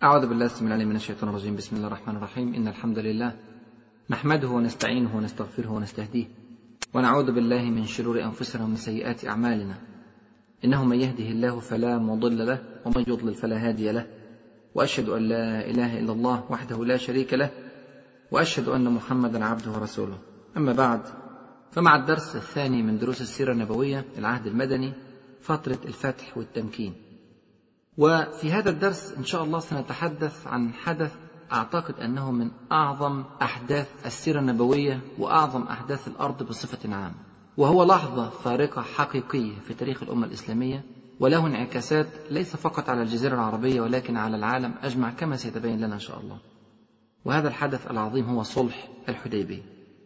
أعوذ بالله السميع العليم من الشيطان الرجيم. بسم الله الرحمن الرحيم. إن الحمد لله نحمده ونستعينه ونستغفره ونستهديه، ونعوذ بالله من شرور أنفسنا ومن سيئات أعمالنا. إنه من يهده الله فلا مضل له، ومن يضلل فلا هادي له. وأشهد أن لا إله إلا الله وحده لا شريك له، وأشهد أن محمدا عبده ورسوله. أما بعد، فمع الدرس الثاني من دروس السيرة النبوية العهد المدني، فترة الفتح والتمكين. وفي هذا الدرس إن شاء الله سنتحدث عن حدث أعتقد أنه من أعظم أحداث السيرة النبوية وأعظم أحداث الأرض بصفة عامة، وهو لحظة فارقة حقيقية في تاريخ الأمة الإسلامية، وله انعكاسات ليس فقط على الجزيرة العربية ولكن على العالم أجمع كما سيتبين لنا إن شاء الله. وهذا الحدث العظيم هو صلح الحديبية.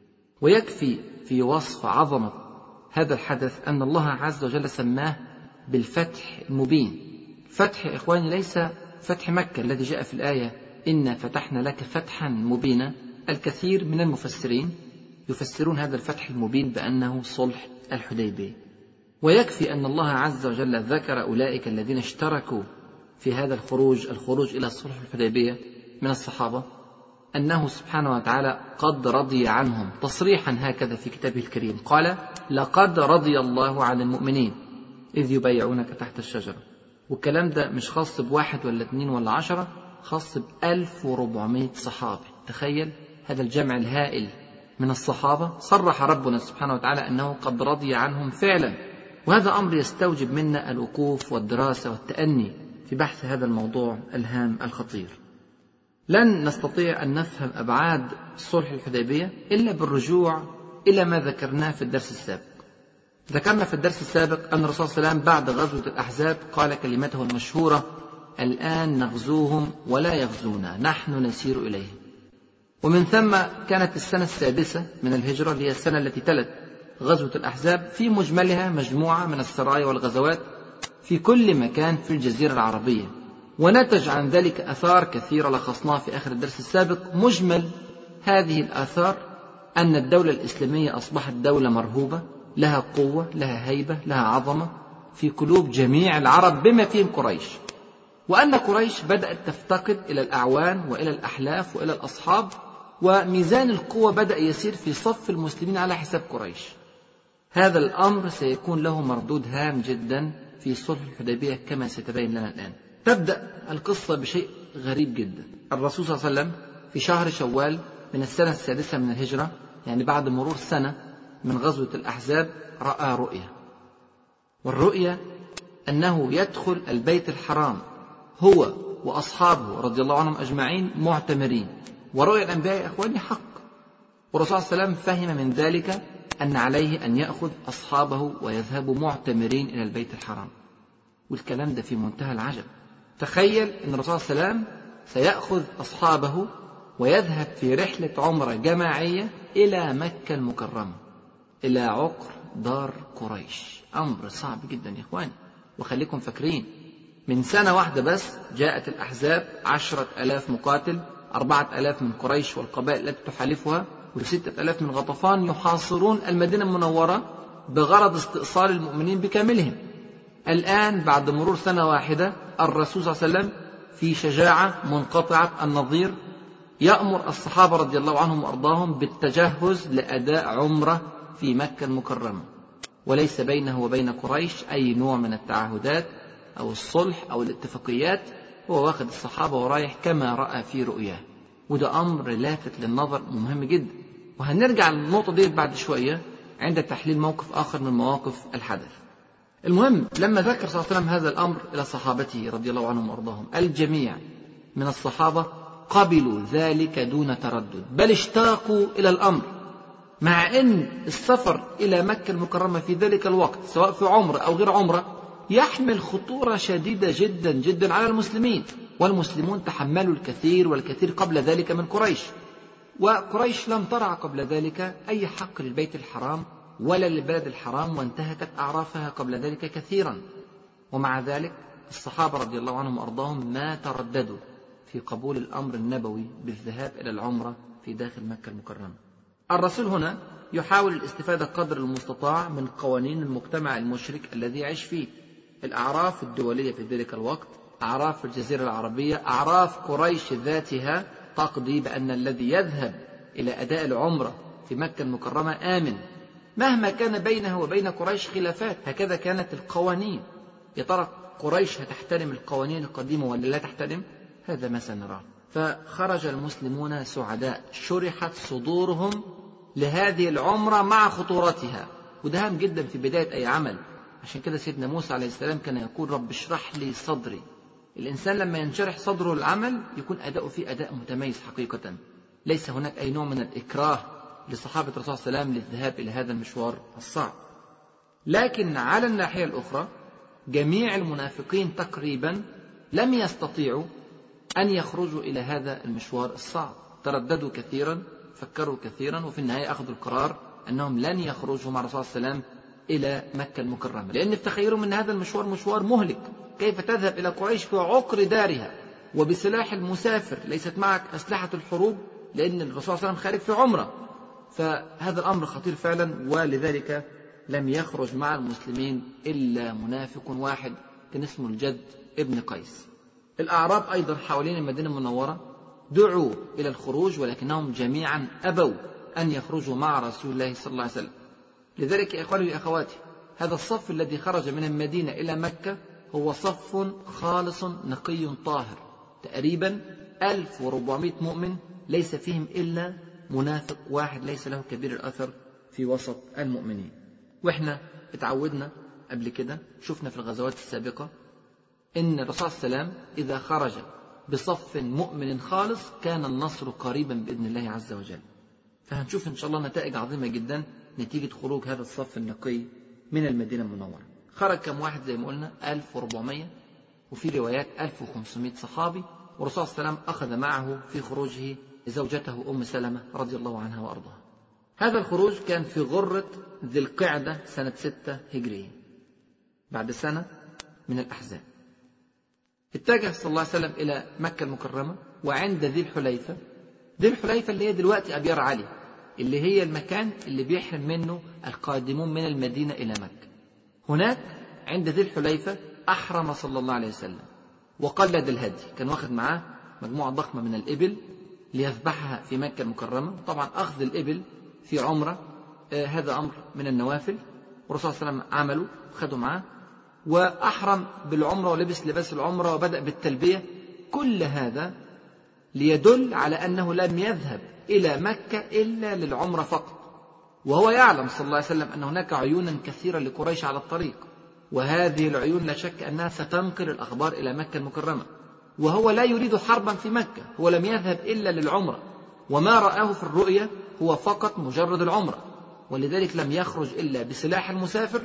ويكفي في وصف عظمة هذا الحدث أن الله عز وجل سماه بالفتح المبين. فتح يا إخواني ليس فتح مكة الذي جاء في الآية إنا فتحنا لك فتحا مبينا. الكثير من المفسرين يفسرون هذا الفتح المبين بأنه صلح الحديبية. ويكفي أن الله عز وجل ذكر أولئك الذين اشتركوا في هذا الخروج إلى صلح الحديبية من الصحابة، أنه سبحانه وتعالى قد رضي عنهم تصريحا هكذا في كتابه الكريم، قال لقد رضي الله عن المؤمنين إذ يبايعونك تحت الشجرة. والكلام ده مش خاص بواحد ولا اثنين ولا 10، خاص ب1400 صحابي. تخيل هذا الجمع الهائل من الصحابة صرح ربنا سبحانه وتعالى أنه قد رضي عنهم فعلا. وهذا أمر يستوجب منا الوقوف والدراسة والتأني في بحث هذا الموضوع الهام الخطير. لن نستطيع أن نفهم أبعاد صلح الحديبية إلا بالرجوع إلى ما ذكرناه في الدرس السابق. ذكرنا في الدرس السابق أن الرسول صلى الله عليه وسلم بعد غزوة الأحزاب قال كلمته المشهورة: الآن نغزوهم ولا يغزونا، نحن نسير إليهم. ومن ثم كانت السنة السادسة من الهجرة، اللي هي السنة التي تلت غزوة الأحزاب، في مجملها مجموعة من السرايا والغزوات في كل مكان في الجزيرة العربية. ونتج عن ذلك آثار كثيرة لخصناها في آخر الدرس السابق. مجمل هذه الآثار أن الدولة الإسلامية أصبحت دولة مرهوبة، لها قوة، لها هيبة، لها عظمة في قلوب جميع العرب بما فيهم قريش، وأن قريش بدأت تفتقد إلى الأعوان وإلى الأحلاف وإلى الأصحاب، وميزان القوة بدأ يسير في صف المسلمين على حساب قريش. هذا الأمر سيكون له مردود هام جدا في صلح الحديبية كما سيتبين لنا الآن. تبدأ القصة بشيء غريب جدا. الرسول صلى الله عليه وسلم في شهر شوال من السنة السادسة من الهجرة، يعني بعد مرور سنة من غزوة الأحزاب، رأى رؤيا. والرؤيا أنه يدخل البيت الحرام هو وأصحابه رضي الله عنهم أجمعين معتمرين. ورؤيا الأنبياء يا أخواني حق، والرسول صلى الله عليه وسلم فهم من ذلك أن عليه أن يأخذ أصحابه ويذهبوا معتمرين إلى البيت الحرام. والكلام ده في منتهى العجب. تخيل أن الرسول صلى الله عليه وسلم سيأخذ أصحابه ويذهب في رحلة عمرة جماعية إلى مكة المكرمة، إلى عقر دار قريش. أمر صعب جدا يا إخواني. وخليكم فاكرين من سنة واحدة بس جاءت الأحزاب 10,000 مقاتل، 4,000 من قريش والقبائل التي تحالفها، و6,000 من غطفان يحاصرون المدينة المنورة بغرض استئصال المؤمنين بكاملهم. الآن بعد مرور سنة واحدة الرسول صلى الله عليه وسلم في شجاعة منقطعة النظير يأمر الصحابة رضي الله عنهم وأرضاهم بالتجهز لأداء عمرة في مكة المكرمة، وليس بينه وبين قريش أي نوع من التعهدات أو الصلح أو الاتفاقيات. هو واخد الصحابة ورايح كما رأى في رؤياه. وده أمر لافت للنظر مهم جدا، وهنرجع للنقطة دي بعد شوية عند تحليل موقف آخر من مواقف الحدث. المهم لما ذكر صلى الله عليه وسلم هذا الأمر إلى صحابته رضي الله عنهم وأرضاهم، الجميع من الصحابة قبلوا ذلك دون تردد، بل اشتاقوا إلى الأمر، مع أن السفر إلى مكة المكرمة في ذلك الوقت سواء في عمرة أو غير عمرة يحمل خطورة شديدة جدا جدا على المسلمين. والمسلمون تحملوا الكثير والكثير قبل ذلك من قريش، وقريش لم ترع قبل ذلك أي حق للبيت الحرام ولا للبلد الحرام، وانتهكت أعرافها قبل ذلك كثيرا. ومع ذلك الصحابة رضي الله عنهم وأرضاهم ما ترددوا في قبول الأمر النبوي بالذهاب إلى العمرة في داخل مكة المكرمة. الرسول هنا يحاول الاستفادة قدر المستطاع من قوانين المجتمع المشرك الذي يعيش فيه. الأعراف الدولية في ذلك الوقت أعراف الجزيرة العربية، أعراف قريش ذاتها تقضي بأن الذي يذهب إلى أداء العمرة في مكة المكرمة آمن، مهما كان بينه وبين قريش خلافات. هكذا كانت القوانين. يا ترى قريش هتحترم القوانين القديمة ولا لا تحترم؟ هذا ما سنراه. فخرج المسلمون سعداء، شرحت صدورهم لهذه العمرة مع خطورتها، وده هام جدا في بداية أي عمل. عشان كده سيدنا موسى عليه السلام كان يقول رب اشرح لي صدري. الإنسان لما ينشرح صدره للعمل يكون أداؤه فيه أداء متميز حقيقة. ليس هناك أي نوع من الإكراه لصحابة الرسول صلى الله عليه وسلم للذهاب إلى هذا المشوار الصعب. لكن على الناحية الأخرى جميع المنافقين تقريبا لم يستطيعوا أن يخرجوا إلى هذا المشوار الصعب، ترددوا كثيرا، فكروا كثيرا، وفي النهاية أخذوا القرار أنهم لن يخرجوا مع الرسول صلى الله عليه وسلم إلى مكة المكرمة، لأن في تخيلهم أن هذا المشوار مشوار مهلك. كيف تذهب إلى قريش في عقر دارها وبسلاح المسافر؟ ليست معك أسلحة الحروب، لأن الرسول صلى الله عليه وسلم خارج في عمرة. فهذا الأمر خطير فعلا، ولذلك لم يخرج مع المسلمين إلا منافق واحد كان اسمه الجد ابن قيس. الأعراب أيضا حوالين المدينة المنورة دعوا إلى الخروج، ولكنهم جميعا أبوا أن يخرجوا مع رسول الله صلى الله عليه وسلم. لذلك يا إخواني وأخواتي، هذا الصف الذي خرج من المدينة إلى مكة هو صف خالص نقي طاهر، تقريبا 1400 مؤمن، ليس فيهم إلا منافق واحد ليس له كبير الأثر في وسط المؤمنين. وإحنا اتعودنا قبل كده، شفنا في الغزوات السابقة إن الرسول صلى الله عليه وسلم إذا خرج بصف مؤمن خالص كان النصر قريبا بإذن الله عز وجل. فهنشوف إن شاء الله نتائج عظيمة جدا نتيجة خروج هذا الصف النقي من المدينة المنورة. خرج كم واحد زي ما قلنا؟ 1400، وفي روايات 1500 صحابي، والرسول صلى الله عليه وسلم أخذ معه في خروجه زوجته أم سلمة رضي الله عنها وأرضاها. هذا الخروج كان في غرة ذي القعدة سنة 6 هجرية، بعد سنة من الأحزاب. اتجه صلى الله عليه وسلم إلى مكة المكرمة، وعند ذي الحليفة، ذي الحليفة اللي هي دلوقتي أبيار علي، اللي هي المكان اللي بيحرم منه القادمون من المدينة إلى مكة. هناك عند ذي الحليفة أحرم صلى الله عليه وسلم وقلد الهدي، كان واخد معاه مجموعة ضخمة من الإبل ليذبحها في مكة المكرمة. طبعا أخذ الإبل في عمرة هذا أمر من النوافل، والرسول صلى الله عليه وسلم عمله خده معاه، وأحرم بالعمرة ولبس لباس العمرة وبدأ بالتلبية. كل هذا ليدل على أنه لم يذهب إلى مكة إلا للعمرة فقط، وهو يعلم صلى الله عليه وسلم أن هناك عيونا كثيرة لقريش على الطريق، وهذه العيون لا شك أنها ستنقل الأخبار إلى مكة المكرمة، وهو لا يريد حربا في مكة، هو لم يذهب إلا للعمرة، وما رآه في الرؤية هو فقط مجرد العمرة، ولذلك لم يخرج إلا بسلاح المسافر،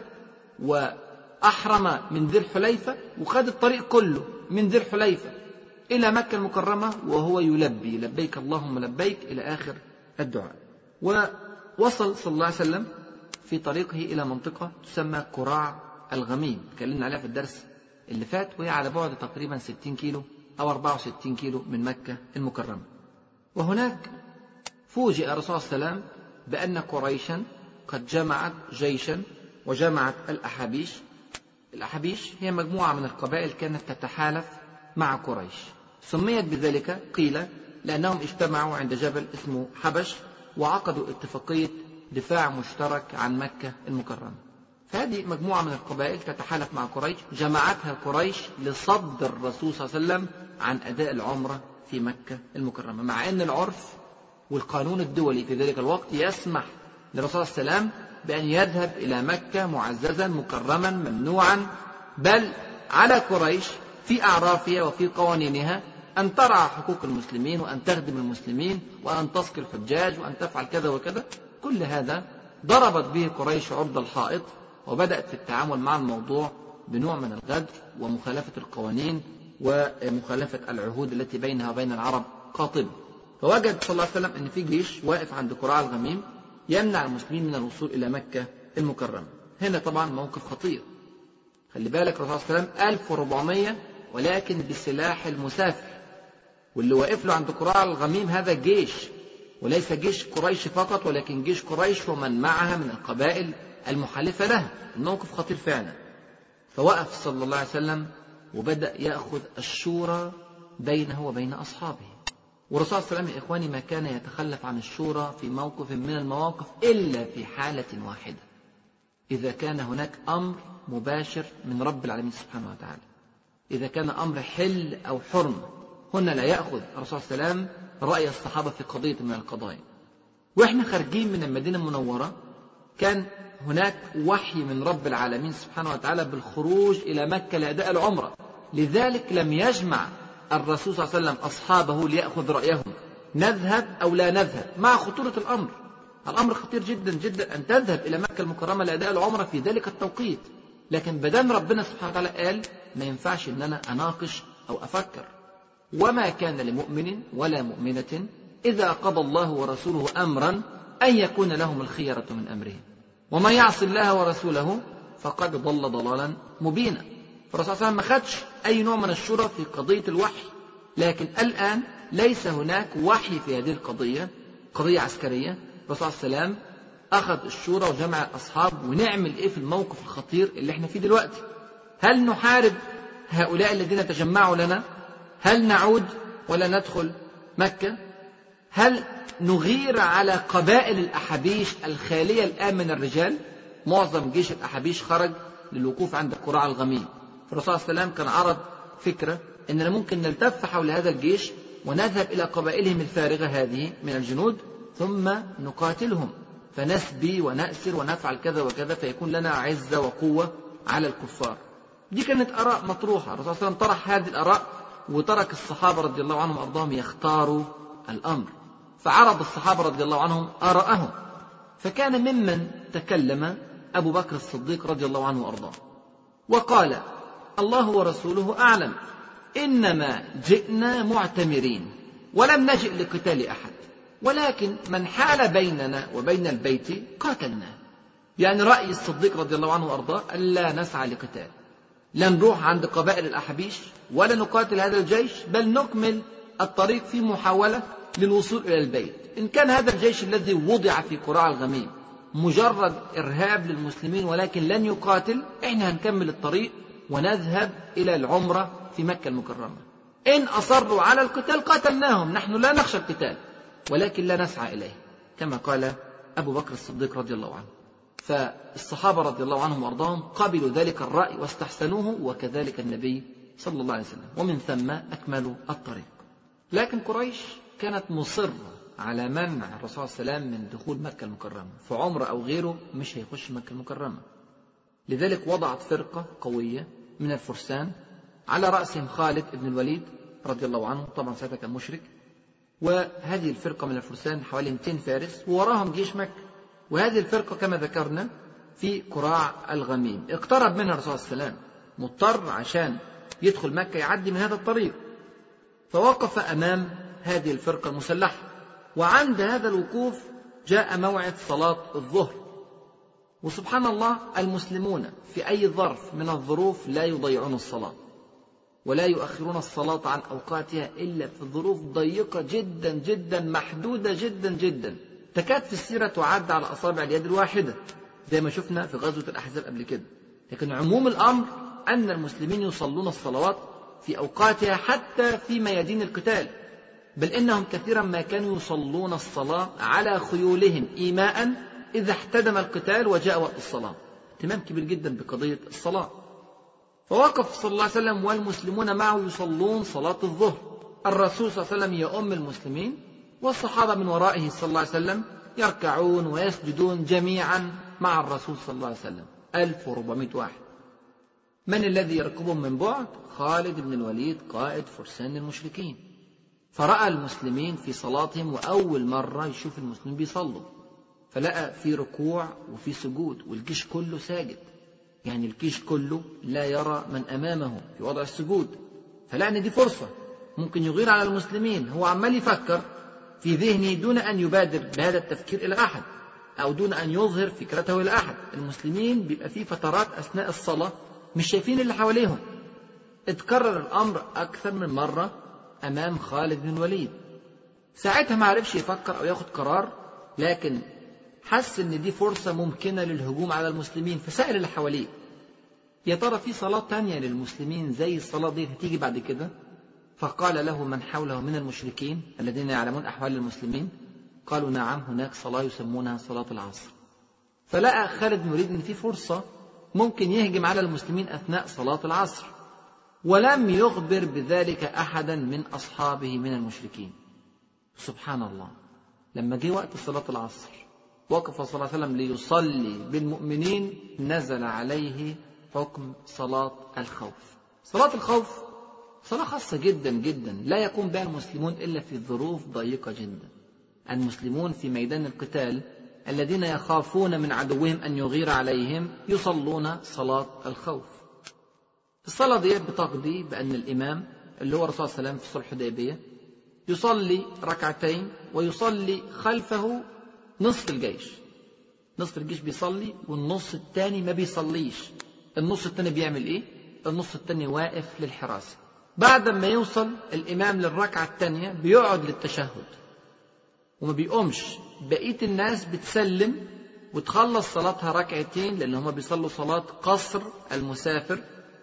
وأحرم من ذي الحليفة، وخد الطريق كله من ذي الحليفة إلى مكة المكرمة وهو يلبي لبيك اللهم لبيك إلى آخر الدعاء. ووصل صلى الله عليه وسلم في طريقه إلى منطقة تسمى قراع الغميم، تكلمنا عليها في الدرس اللي فات، وهي على بعد تقريبا 60 كيلو أو 64 كيلو من مكة المكرمة. وهناك فوجئ الرسول صلى الله عليه وسلم بأن قريشا قد جمعت جيشا وجمعت الأحابيش. الأحابيش هي مجموعة من القبائل كانت تتحالف مع قريش، سميت بذلك قيل لأنهم اجتمعوا عند جبل اسمه حبش وعقدوا اتفاقية دفاع مشترك عن مكة المكرمة. فهذه مجموعة من القبائل تتحالف مع قريش، جمعتها قريش لصد الرسول صلى الله عليه وسلم عن أداء العمرة في مكة المكرمة، مع أن العرف والقانون الدولي في ذلك الوقت يسمح للرسول صلى الله عليه وسلم بأن يذهب إلى مكة معززا مكرما ممنوعا، بل على قريش في أعرافها وفي قوانينها أن ترعى حقوق المسلمين وأن تخدم المسلمين وأن تسقي الحجاج وأن تفعل كذا وكذا. كل هذا ضربت به قريش عرض الحائط، وبدأت في التعامل مع الموضوع بنوع من الغدر ومخالفة القوانين ومخالفة العهود التي بينها وبين العرب قاطبة. فوجد صلى الله عليه وسلم أن في جيش واقف عند قراع الغميم يمنع المسلمين من الوصول إلى مكة المكرمة. هنا طبعا موقف خطير، خلي بالك الرسول صلى الله عليه وسلم 1400 ولكن بسلاح المسافر، واللي واقف له عند قراع الغميم هذا جيش، وليس جيش قريش فقط ولكن جيش قريش ومن معها من القبائل المحالفة لها. الموقف خطير فعلا. فوقف صلى الله عليه وسلم وبدأ يأخذ الشورى بينه وبين أصحابه. والرسول صلى الله عليه وسلم يا إخواني ما كان يتخلف عن الشورى في موقف من المواقف إلا في حالة واحدة، إذا كان هناك أمر مباشر من رب العالمين سبحانه وتعالى، إذا كان أمر حل أو حرم، هنا لا يأخذ الرسول صلى الله عليه وسلم رأي الصحابة في قضية من القضايا. وإحنا خارجين من المدينة المنورة كان هناك وحي من رب العالمين سبحانه وتعالى بالخروج إلى مكة لأداء العمرة، لذلك لم يجمع الرسول صلى الله عليه وسلم أصحابه ليأخذ رأيهم نذهب أو لا نذهب، مع خطورة الأمر. الأمر خطير جدا جدا أن تذهب إلى مكة المكرمة لأداء العمرة في ذلك التوقيت، لكن بدل ربنا سبحانه وتعالى قال ما ينفعش أن أنا أناقش أو أفكر. وما كان لمؤمن ولا مؤمنة إذا قضى الله ورسوله أمرا أن يكون لهم الخيرة من أمرهم ومن يعص الله ورسوله فقد ضل ضلالا مبينا. فالرسول صلى الله عليه وسلم ما خدش أي نوع من الشورى في قضية الوحي، لكن الآن ليس هناك وحي في هذه القضية، قضية عسكرية. الرسول صلى الله عليه وسلم أخذ الشورى وجمع الأصحاب، ونعمل إيه في الموقف الخطير اللي احنا فيه دلوقتي؟ هل نحارب هؤلاء الذين تجمعوا لنا؟ هل نعود ولا ندخل مكة؟ هل نغير على قبائل الأحابيش الخالية الآن من الرجال؟ معظم جيش الأحابيش خرج للوقوف عند قراع الغميم. فالرسول صلى الله عليه وسلم كان عرض فكرة أننا ممكن نلتف حول هذا الجيش ونذهب إلى قبائلهم الفارغة هذه من الجنود ثم نقاتلهم، فنسبي ونأسر ونفعل كذا وكذا، فيكون لنا عزة وقوة على الكفار. دي كانت آراء مطروحة. الرسول صلى الله عليه وسلم طرح هذه الآراء وترك الصحابة رضي الله عنهم وأرضاهم يختاروا الأمر، فعرض الصحابة رضي الله عنهم آراءهم. فكان ممن تكلم أبو بكر الصديق رضي الله عنه وأرضاه وقال: الله ورسوله أعلم، إنما جئنا معتمرين ولم نجئ لقتال أحد، ولكن من حال بيننا وبين البيت قاتلناه. يعني رأي الصديق رضي الله عنه وأرضاه ألا نسعى لقتال، لا نروح عند قبائل الأحابيش ولا نقاتل هذا الجيش، بل نكمل الطريق في محاولة للوصول إلى البيت. إن كان هذا الجيش الذي وضع في قراع الغميم مجرد إرهاب للمسلمين ولكن لن يقاتل، إحنا هنكمل الطريق ونذهب إلى العمرة في مكة المكرمة. إن أصروا على القتال قاتلناهم، نحن لا نخشى القتال ولكن لا نسعى إليه، كما قال أبو بكر الصديق رضي الله عنه. فالصحابة رضي الله عنهم وأرضاهم قبلوا ذلك الرأي واستحسنوه، وكذلك النبي صلى الله عليه وسلم، ومن ثم أكملوا الطريق. لكن قريش كانت مصرة على منع الرسول صلى الله عليه وسلم من دخول مكة المكرمة، فعمر أو غيره مش هيخش مكة المكرمة. لذلك وضعت فرقة قوية من الفرسان على رأسهم خالد بن الوليد رضي الله عنه، طبعا ساعتها كان مشرك، وهذه الفرقة من الفرسان حوالي 200 فارس ووراهم جيش مكة. وهذه الفرقة كما ذكرنا في قراع الغميم، اقترب منها الرسول صلى الله عليه وسلم، مضطر عشان يدخل مكة يعدي من هذا الطريق، فوقف أمام هذه الفرقة المسلحة. وعند هذا الوقوف جاء موعد صلاة الظهر، وسبحان الله المسلمون في أي ظرف من الظروف لا يضيعون الصلاة ولا يؤخرون الصلاة عن أوقاتها إلا في ظروف ضيقة جدا جدا محدودة جدا جدا، تكاد في السيرة تعد على أصابع اليد الواحدة زي ما شفنا في غزوة الأحزاب قبل كده. لكن عموم الأمر أن المسلمين يصلون الصلوات في أوقاتها حتى في ميادين القتال، بل إنهم كثيرا ما كانوا يصلون الصلاة على خيولهم إيماء إذا احتدم القتال وجاء وقت الصلاة. اهتمام كبير جدا بقضية الصلاة. فوقف صلى الله عليه وسلم والمسلمون معه يصلون صلاة الظهر، الرسول صلى الله عليه وسلم يؤم المسلمين والصحابة من ورائه صلى الله عليه وسلم يركعون ويسجدون جميعا مع الرسول صلى الله عليه وسلم، 1400 واحد. من الذي يركبهم من بعد؟ خالد بن الوليد قائد فرسان المشركين. فرأى المسلمين في صلاتهم، وأول مرة يشوف المسلمين بيصلوا، فلقى في ركوع وفي سجود والجيش كله ساجد، يعني الجيش كله لا يرى من أمامه في وضع السجود، فلقى أن دي فرصة ممكن يغير على المسلمين. هو عمال يفكر في ذهنه دون أن يبادر بهذا التفكير إلى أحد أو دون أن يظهر فكرته إلى أحد. المسلمين بيبقى في فترات أثناء الصلاة مش شايفين اللي حواليهم. اتكرر الأمر أكثر من مرة أمام خالد بن الوليد. ساعتها ما عرفش يفكر أو ياخد قرار، لكن حس أن دي فرصة ممكنة للهجوم على المسلمين، فسأل اللي حواليه يا ترى في صلاة تانية للمسلمين زي الصلاة دي هتيجي بعد كده؟ فقال له من حوله من المشركين الذين يعلمون أحوال المسلمين قالوا نعم، هناك صلاة يسمونها صلاة العصر. فلقى خالد بن الوليد إن في فرصة ممكن يهجم على المسلمين أثناء صلاة العصر، ولم يخبر بذلك أحدا من أصحابه من المشركين. سبحان الله، لما جه وقت صلاة العصر وقف صلى الله عليه وسلم ليصلي بالمؤمنين، نزل عليه حكم صلاة الخوف. صلاة الخوف صلاة خاصة جدا جدا لا يقوم بها المسلمون إلا في ظروف ضيقة جدا. المسلمون في ميدان القتال الذين يخافون من عدوهم أن يغير عليهم يصلون صلاة الخوف. الصلاة دي بتقضي بأن الإمام اللي هو الرسول صلى الله عليه وسلم في صلح الحديبية يصلي ركعتين ويصلي خلفه نصف الجيش. نصف الجيش بيصلي والنص الثاني ما بيصليش. النص الثاني بيعمل إيه؟ النص الثاني واقف للحراسة. بعد ما يوصل الإمام للركعة الثانية بيقعد للتشهد وما بيقومش. بقية الناس بتسلم وتخلص صلاتها ركعتين لأن هم بيصلوا صلاة قصر المسافر،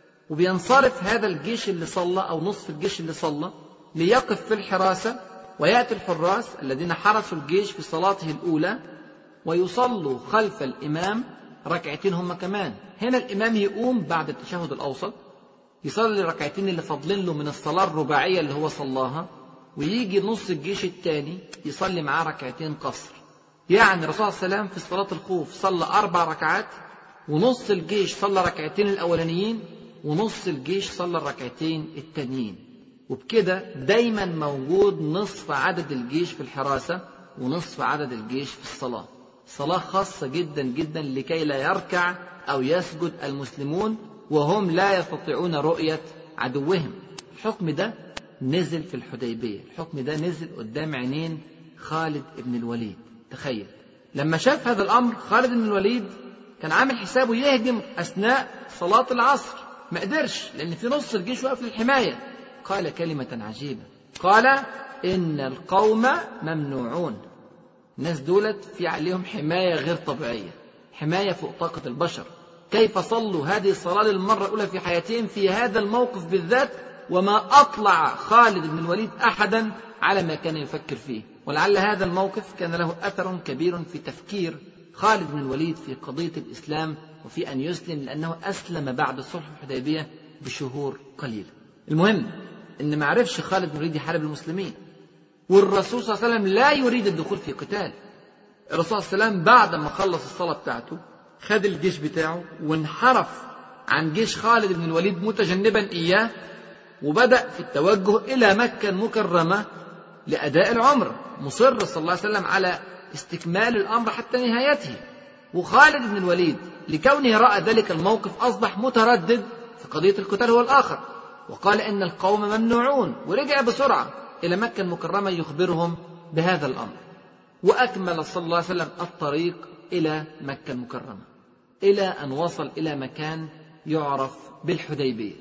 وبينصرف هذا الجيش اللي صلى أو نصف الجيش اللي صلى ليقف في الحراسة، ويأتي الحراس الذين حرسوا الجيش في صلاته الأولى ويصلوا خلف الإمام ركعتين هم كمان. هنا الإمام يقوم بعد التشهد الأوسط يصلي الركعتين اللي فاضلين له من الصلاة الرباعية اللي هو صلاها، ويجي نص الجيش الثاني يصلي معاه ركعتين قصر. يعني الرسول صلى الله عليه وسلم في صلاة الخوف صلى 4 ركعات، ونص الجيش صلى ركعتين الأولانيين، ونص الجيش صلى الركعتين التانيين. وبكده دايما موجود نصف عدد الجيش في الحراسة ونصف عدد الجيش في الصلاة. صلاة خاصة جدا جدا لكي لا يركع أو يسجد المسلمون وهم لا يستطيعون رؤية عدوهم. الحكم ده نزل في الحديبية، الحكم ده نزل قدام عينين خالد بن الوليد. تخيل لما شاف هذا الأمر خالد بن الوليد كان عامل حسابه يهجم أثناء صلاة العصر، ما قدرش لأن في نص الجيش واقف للحماية. قال كلمة عجيبة، قال إن القوم ممنوعون. الناس دولت في عليهم حماية غير طبيعية، حماية فوق طاقة البشر. كيف صلوا هذه الصلاة للمرة الأولى في حياتهم في هذا الموقف بالذات، وما أطلع خالد بن الوليد أحدا على ما كان يفكر فيه. ولعل هذا الموقف كان له أثر كبير في تفكير خالد بن الوليد في قضية الإسلام وفي أن يسلم، لأنه أسلم بعد صلح الحديبية بشهور قليلة. المهم أن ما عرفش خالد بن الوليد يحارب المسلمين، والرسول صلى الله عليه وسلم لا يريد الدخول في قتال. الرسول صلى الله عليه وسلم بعد ما خلص الصلاة بتاعته خد الجيش بتاعه وانحرف عن جيش خالد بن الوليد متجنبا إياه، وبدأ في التوجه إلى مكة المكرمة لأداء العمرة، مصر صلى الله عليه وسلم على استكمال الأمر حتى نهايته. وخالد بن الوليد لكونه رأى ذلك الموقف أصبح متردد في قضية القتال هو الآخر، وقال إن القوم ممنوعون، ورجع بسرعة إلى مكة المكرمة يخبرهم بهذا الأمر. وأكمل صلى الله عليه وسلم الطريق إلى مكة المكرمة إلى أن وصل إلى مكان يعرف بالحديبية.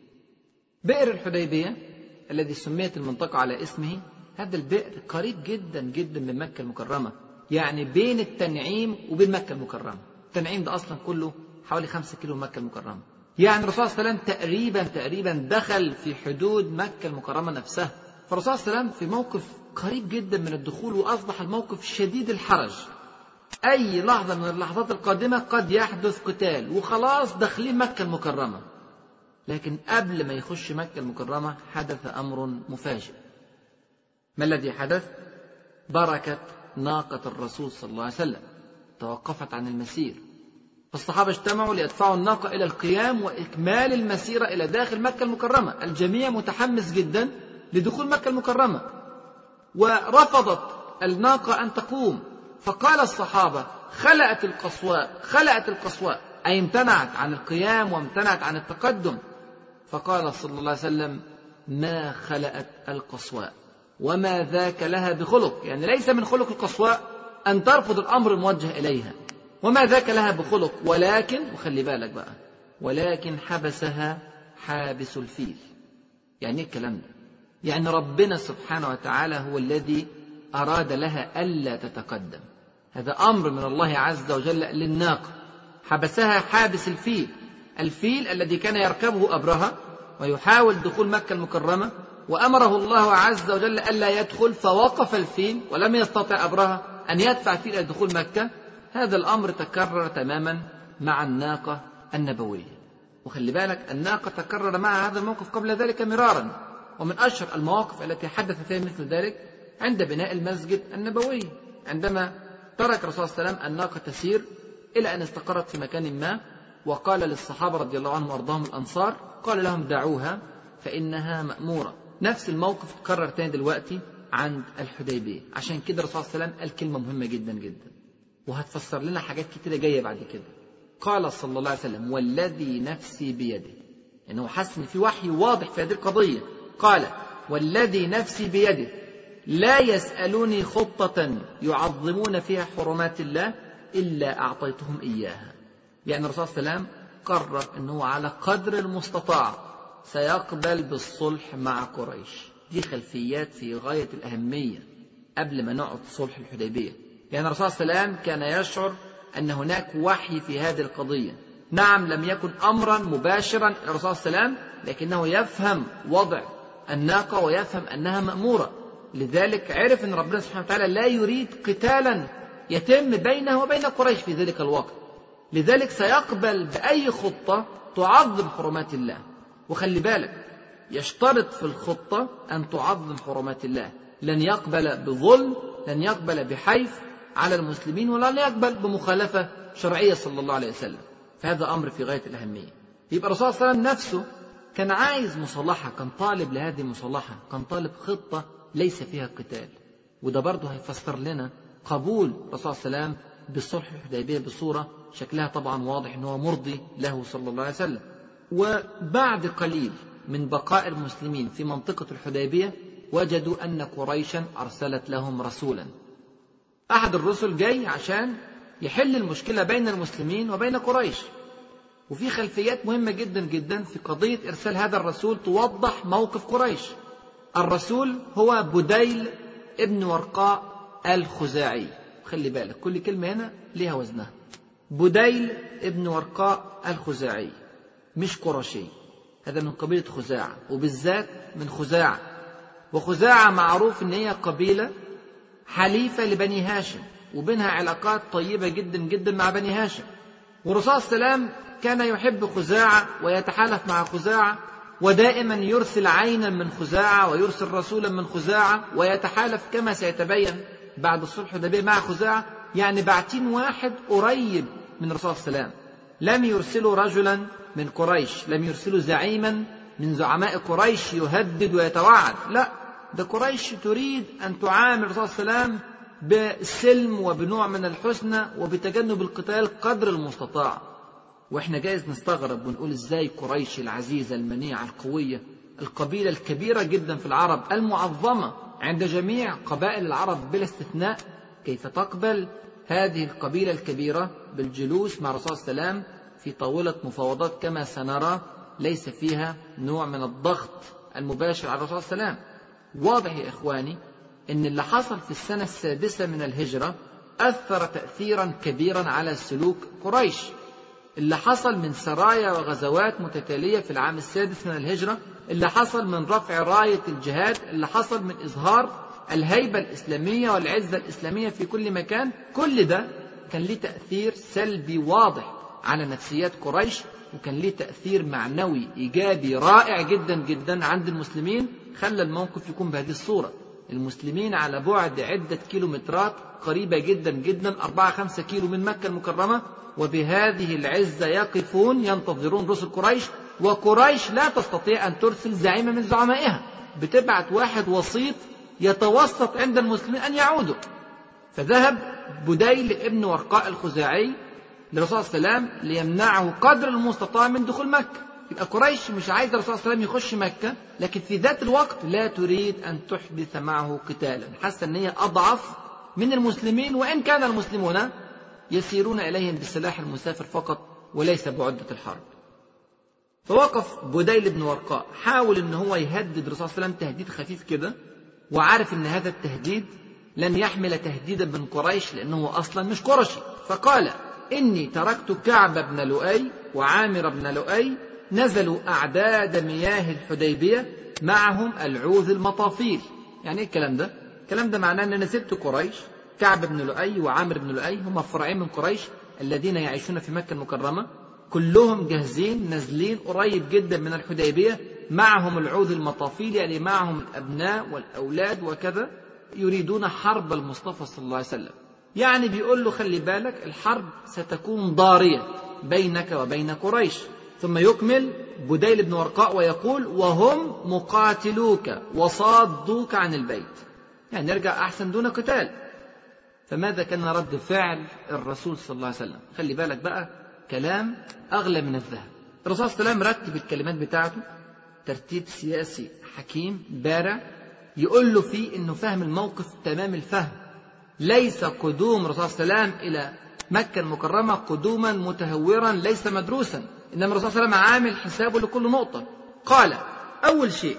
بئر الحديبية الذي سميت المنطقة على اسمه، هذا البئر قريب جدا جدا من مكة المكرمة، يعني بين التنعيم وبين مكة المكرمة. التنعيم ده أصلا كله حوالي 5 كيلو مكة المكرمة. يعني الرسول صلى الله عليه وسلم تقريبا دخل في حدود مكة المكرمة نفسها. فالرسول صلى الله عليه وسلم في موقف قريب جدا من الدخول، وأصبح الموقف شديد الحرج. أي لحظة من اللحظات القادمة قد يحدث قتال، وخلاص داخلين مكة المكرمة. لكن قبل ما يخش مكة المكرمة حدث أمر مفاجئ. ما الذي حدث؟ بركة ناقة الرسول صلى الله عليه وسلم توقفت عن المسير، فالصحابة اجتمعوا ليدفعوا الناقة إلى القيام وإكمال المسيرة إلى داخل مكة المكرمة. الجميع متحمس جدا لدخول مكة المكرمة، ورفضت الناقة أن تقوم. فقال الصحابة خلأت القصواء، أي امتنعت عن القيام وامتنعت عن التقدم. فقال صلى الله عليه وسلم ما خلأت القصواء وما ذاك لها بخلق، يعني ليس من خلق القصواء أن ترفض الأمر الموجه إليها، وما ذاك لها بخلق، ولكن وخلي بالك بقى، ولكن حبسها حابس الفيل. يعني الكلام ده يعني ربنا سبحانه وتعالى هو الذي أراد لها ألا تتقدم. هذا أمر من الله عز وجل للناقة، حبسها حابس الفيل، الفيل الذي كان يركبه أبرهة ويحاول دخول مكة المكرمة، وأمره الله عز وجل ألا يدخل، فوقف الفيل ولم يستطع أبرهة أن يدفع الفيل إلى دخول مكة. هذا الأمر تكرر تماما مع الناقة النبوية. وخلي بالك الناقة تكرر مع هذا الموقف قبل ذلك مرارا، ومن أشهر المواقف التي حدث فيها مثل ذلك عند بناء المسجد النبوي، عندما ترك الرسول صلى الله عليه وسلم الناقة تسير إلى أن استقرت في مكان ما، وقال للصحابة رضي الله عنهم وأرضاهم الأنصار، قال لهم دعوها فإنها مأمورة. نفس الموقف تكرر تاني دلوقتي عند الحديبية. عشان كده الرسول صلى الله عليه وسلم قال كلمة مهمة جدا جدا، وهتفسر لنا حاجات كتيرة جاية بعد كده. قال صلى الله عليه وسلم: والذي نفسي بيده، إنه حس إن في وحي واضح في هذه القضية. قال: والذي نفسي بيده لا يسألوني خطة يعظمون فيها حرمات الله إلا أعطيتهم إياها. يعني الرسول صلى الله عليه وسلم قرر أنه على قدر المستطاع سيقبل بالصلح مع قريش. دي خلفيات في غاية الأهمية قبل ما نقعد صلح الحديبية. يعني الرسول صلى الله عليه وسلم كان يشعر أن هناك وحي في هذه القضية. نعم لم يكن أمرا مباشرا الرسول صلى الله عليه وسلم، لكنه يفهم وضع الناقة ويفهم أنها مأمورة. لذلك عرف أن ربنا سبحانه وتعالى لا يريد قتالا يتم بينه وبين قريش في ذلك الوقت، لذلك سيقبل بأي خطة تعظم حرمات الله. وخلي بالك يشترط في الخطة أن تعظم حرمات الله، لن يقبل بظلم، لن يقبل بحيف على المسلمين، ولن يقبل بمخالفة شرعية صلى الله عليه وسلم. فهذا أمر في غاية الأهمية. يبقى الرسول صلى الله عليه وسلم نفسه كان عايز مصالحة، كان طالب لهذه المصالحة، كان طالب خطة ليس فيها قتال. وده برضه هيفسر لنا قبول الرسول صلى الله عليه وسلم بالصلح الحديبية بصورة شكلها طبعا واضح أنه مرضي له صلى الله عليه وسلم. وبعد قليل من بقاء المسلمين في منطقة الحديبية وجدوا أن قريشا أرسلت لهم رسولا. أحد الرسل جاي عشان يحل المشكلة بين المسلمين وبين قريش. وفي خلفيات مهمة جدا جدا في قضية إرسال هذا الرسول توضح موقف قريش. الرسول هو بديل ابن ورقاء الخزاعي. خلي بالك كل كلمة هنا ليها وزنها. بديل ابن ورقاء الخزاعي مش قرشي، هذا من قبيلة خزاعة، وبالذات من خزاعة. وخزاعة معروف ان هي قبيلة حليفة لبني هاشم، وبينها علاقات طيبة جدا جدا مع بني هاشم. والرسول صلى الله عليه وسلم كان يحب خزاعة ويتحالف مع خزاعة، ودائما يرسل عينا من خزاعة ويرسل رسولا من خزاعة، ويتحالف كما سيتبين بعد الصلح الحديبية مع خزاعة. يعني باعتين واحد قريب من الرسول صلى الله عليه وسلم، لم يرسلوا رجلا من قريش، لم يرسلوا زعيما من زعماء قريش يهدد ويتوعد، لا، ده قريش تريد أن تعامل الرسول صلى الله عليه وسلم بالسلم وبنوع من الحسنى وبتجنب القتال قدر المستطاع. وإحنا جايز نستغرب ونقول إزاي قريش العزيزة المنيعة القوية، القبيلة الكبيرة جدا في العرب، المعظمة عند جميع قبائل العرب بلا استثناء، كيف تقبل هذه القبيلة الكبيرة بالجلوس مع الرسول صلى الله عليه وسلم في طاولة مفاوضات كما سنرى ليس فيها نوع من الضغط المباشر على الرسول صلى الله عليه وسلم. واضح يا إخواني أن اللي حصل في السنة السادسة من الهجرة أثر تأثيرا كبيرا على سلوك قريش. اللي حصل من سرايا وغزوات متتالية في العام السادس من الهجرة، اللي حصل من رفع راية الجهاد، اللي حصل من إظهار الهيبة الإسلامية والعزة الإسلامية في كل مكان، كل ده كان ليه تأثير سلبي واضح على نفسيات قريش، وكان ليه تأثير معنوي إيجابي رائع جدا جدا عند المسلمين، خلى الموقف يكون بهذه الصورة. المسلمين على بعد عدة كيلومترات قريبة جدا جدا 4-5 كيلو من مكة المكرمة، وبهذه العزة يقفون ينتظرون رسل قريش. وقريش لا تستطيع أن ترسل زعيمة من زعمائها، بتبعت واحد وسيط يتوسط عند المسلمين أن يعودوا. فذهب بديل ابن ورقاء الخزاعي للرسول صلى الله عليه وسلم ليمنعه قدر المستطاع من دخول مكة. يبقى قريش مش عايز الرسول صلى الله عليه وسلم يخش مكة، لكن في ذات الوقت لا تريد أن تحدث معه قتالا، حاسة أن هي أضعف من المسلمين، وإن كان المسلمون يسيرون إليهم بالسلاح المسافر فقط وليس بعدة الحرب. فوقف بديل بن ورقاء حاول أن هو يهدد الرسول صلى الله عليه وسلم تهديد خفيف كده، وعارف أن هذا التهديد لن يحمل تهديدا من قريش لأنه أصلا مش قرشي. فقال: إني تركت كعب بن لؤي وعامر بن لؤي نزلوا أعداد مياه الحديبية معهم العوذ المطافيل. يعني إيه الكلام ده؟ الكلام ده معناه أن أنا سبت قريش، كعب بن لؤي وعامر بن لؤي هم فرعين من قريش الذين يعيشون في مكة المكرمة، كلهم جاهزين نازلين قريب جدا من الحديبية، معهم العوذ المطافيل، يعني معهم الأبناء والأولاد وكذا، يريدون حرب المصطفى صلى الله عليه وسلم. يعني بيقول له خلي بالك الحرب ستكون ضارية بينك وبين قريش. ثم يكمل بديل بن ورقاء ويقول وهم مقاتلوك وصادوك عن البيت، يعني نرجع أحسن دون قتال. فماذا كان رد فعل الرسول صلى الله عليه وسلم؟ خلي بالك بقى كلام أغلى من الذهب. الرسول صلى الله عليه وسلم رتب الكلمات بتاعته ترتيب سياسي حكيم بارع، يقول له فيه إنه فهم الموقف تمام الفهم. ليس قدوم الرسول صلى الله عليه وسلم إلى مكة المكرمة قدوما متهورا ليس مدروسا، إنما الرسول صلى الله عليه وسلم عامل حسابه لكل نقطة. قال أول شيء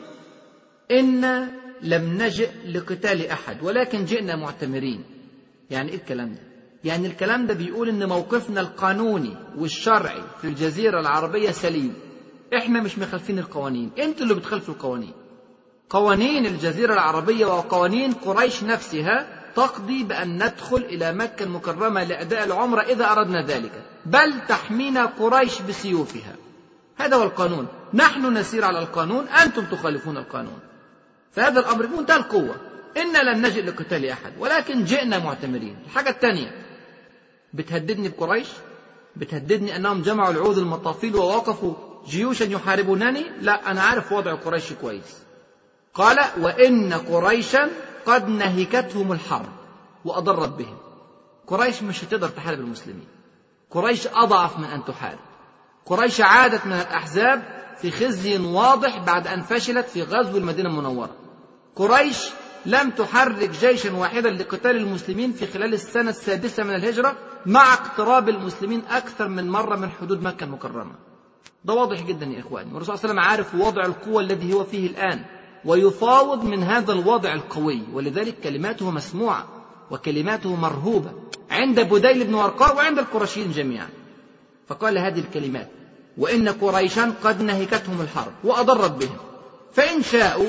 إن لم نجئ لقتال أحد ولكن جئنا معتمرين. يعني إيه الكلام ده؟ يعني الكلام ده بيقول إن موقفنا القانوني والشرعي في الجزيرة العربية سليم، إحنا مش مخالفين القوانين، أنتوا اللي بتخالفوا القوانين. قوانين الجزيرة العربية وقوانين قريش نفسها تقضي بأن ندخل إلى مكة المكرمة لأداء العمرة إذا أردنا ذلك، بل تحمينا قريش بسيوفها. هذا هو القانون، نحن نسير على القانون، أنتم تخالفون القانون. فهذا الأمر بمنتهى القوة، إن لم نجئ لقتال أحد ولكن جئنا معتمرين. الحاجة الثانية، بتهددني بقريش، بتهددني أنهم جمعوا العوذ المطافيل ووقفوا جيوشا يحاربونني. لا، أنا عارف وضع قريش كويس. قال وإن قريشا قد نهكتهم الحرب وأضرت بهم. قريش مش هتقدر تحارب المسلمين، قريش أضعف من أن تحارب. قريش عادت من الأحزاب في خزي واضح بعد أن فشلت في غزو المدينة المنورة. قريش لم تحرك جيشا واحدا لقتال المسلمين في خلال السنة السادسة من الهجرة، مع اقتراب المسلمين أكثر من مرة من حدود مكة المكرمة. ده واضح جدا يا إخواني، والرسول صلى الله عليه وسلم عارف وضع القوة الذي هو فيه الآن ويفاوض من هذا الوضع القوي، ولذلك كلماته مسموعة وكلماته مرهوبة عند بديل بن ورقاء وعند القرشيين جميعا. فقال هذه الكلمات وإن قريشا قد نهكتهم الحرب وأضرت بهم فإن شاءوا،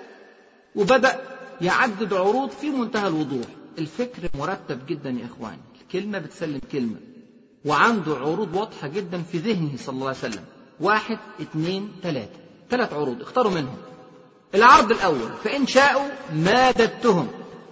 وبدأ يعدد عروض في منتهى الوضوح. الفكر مرتب جدا يا إخواني، الكلمة بتسلم كلمة، وعنده عروض واضحة جدا في ذهنه صلى الله عليه وسلم. 1 2 3، 3 عروض اختاروا منهم. العرض الأول فإن شاءوا مادتهم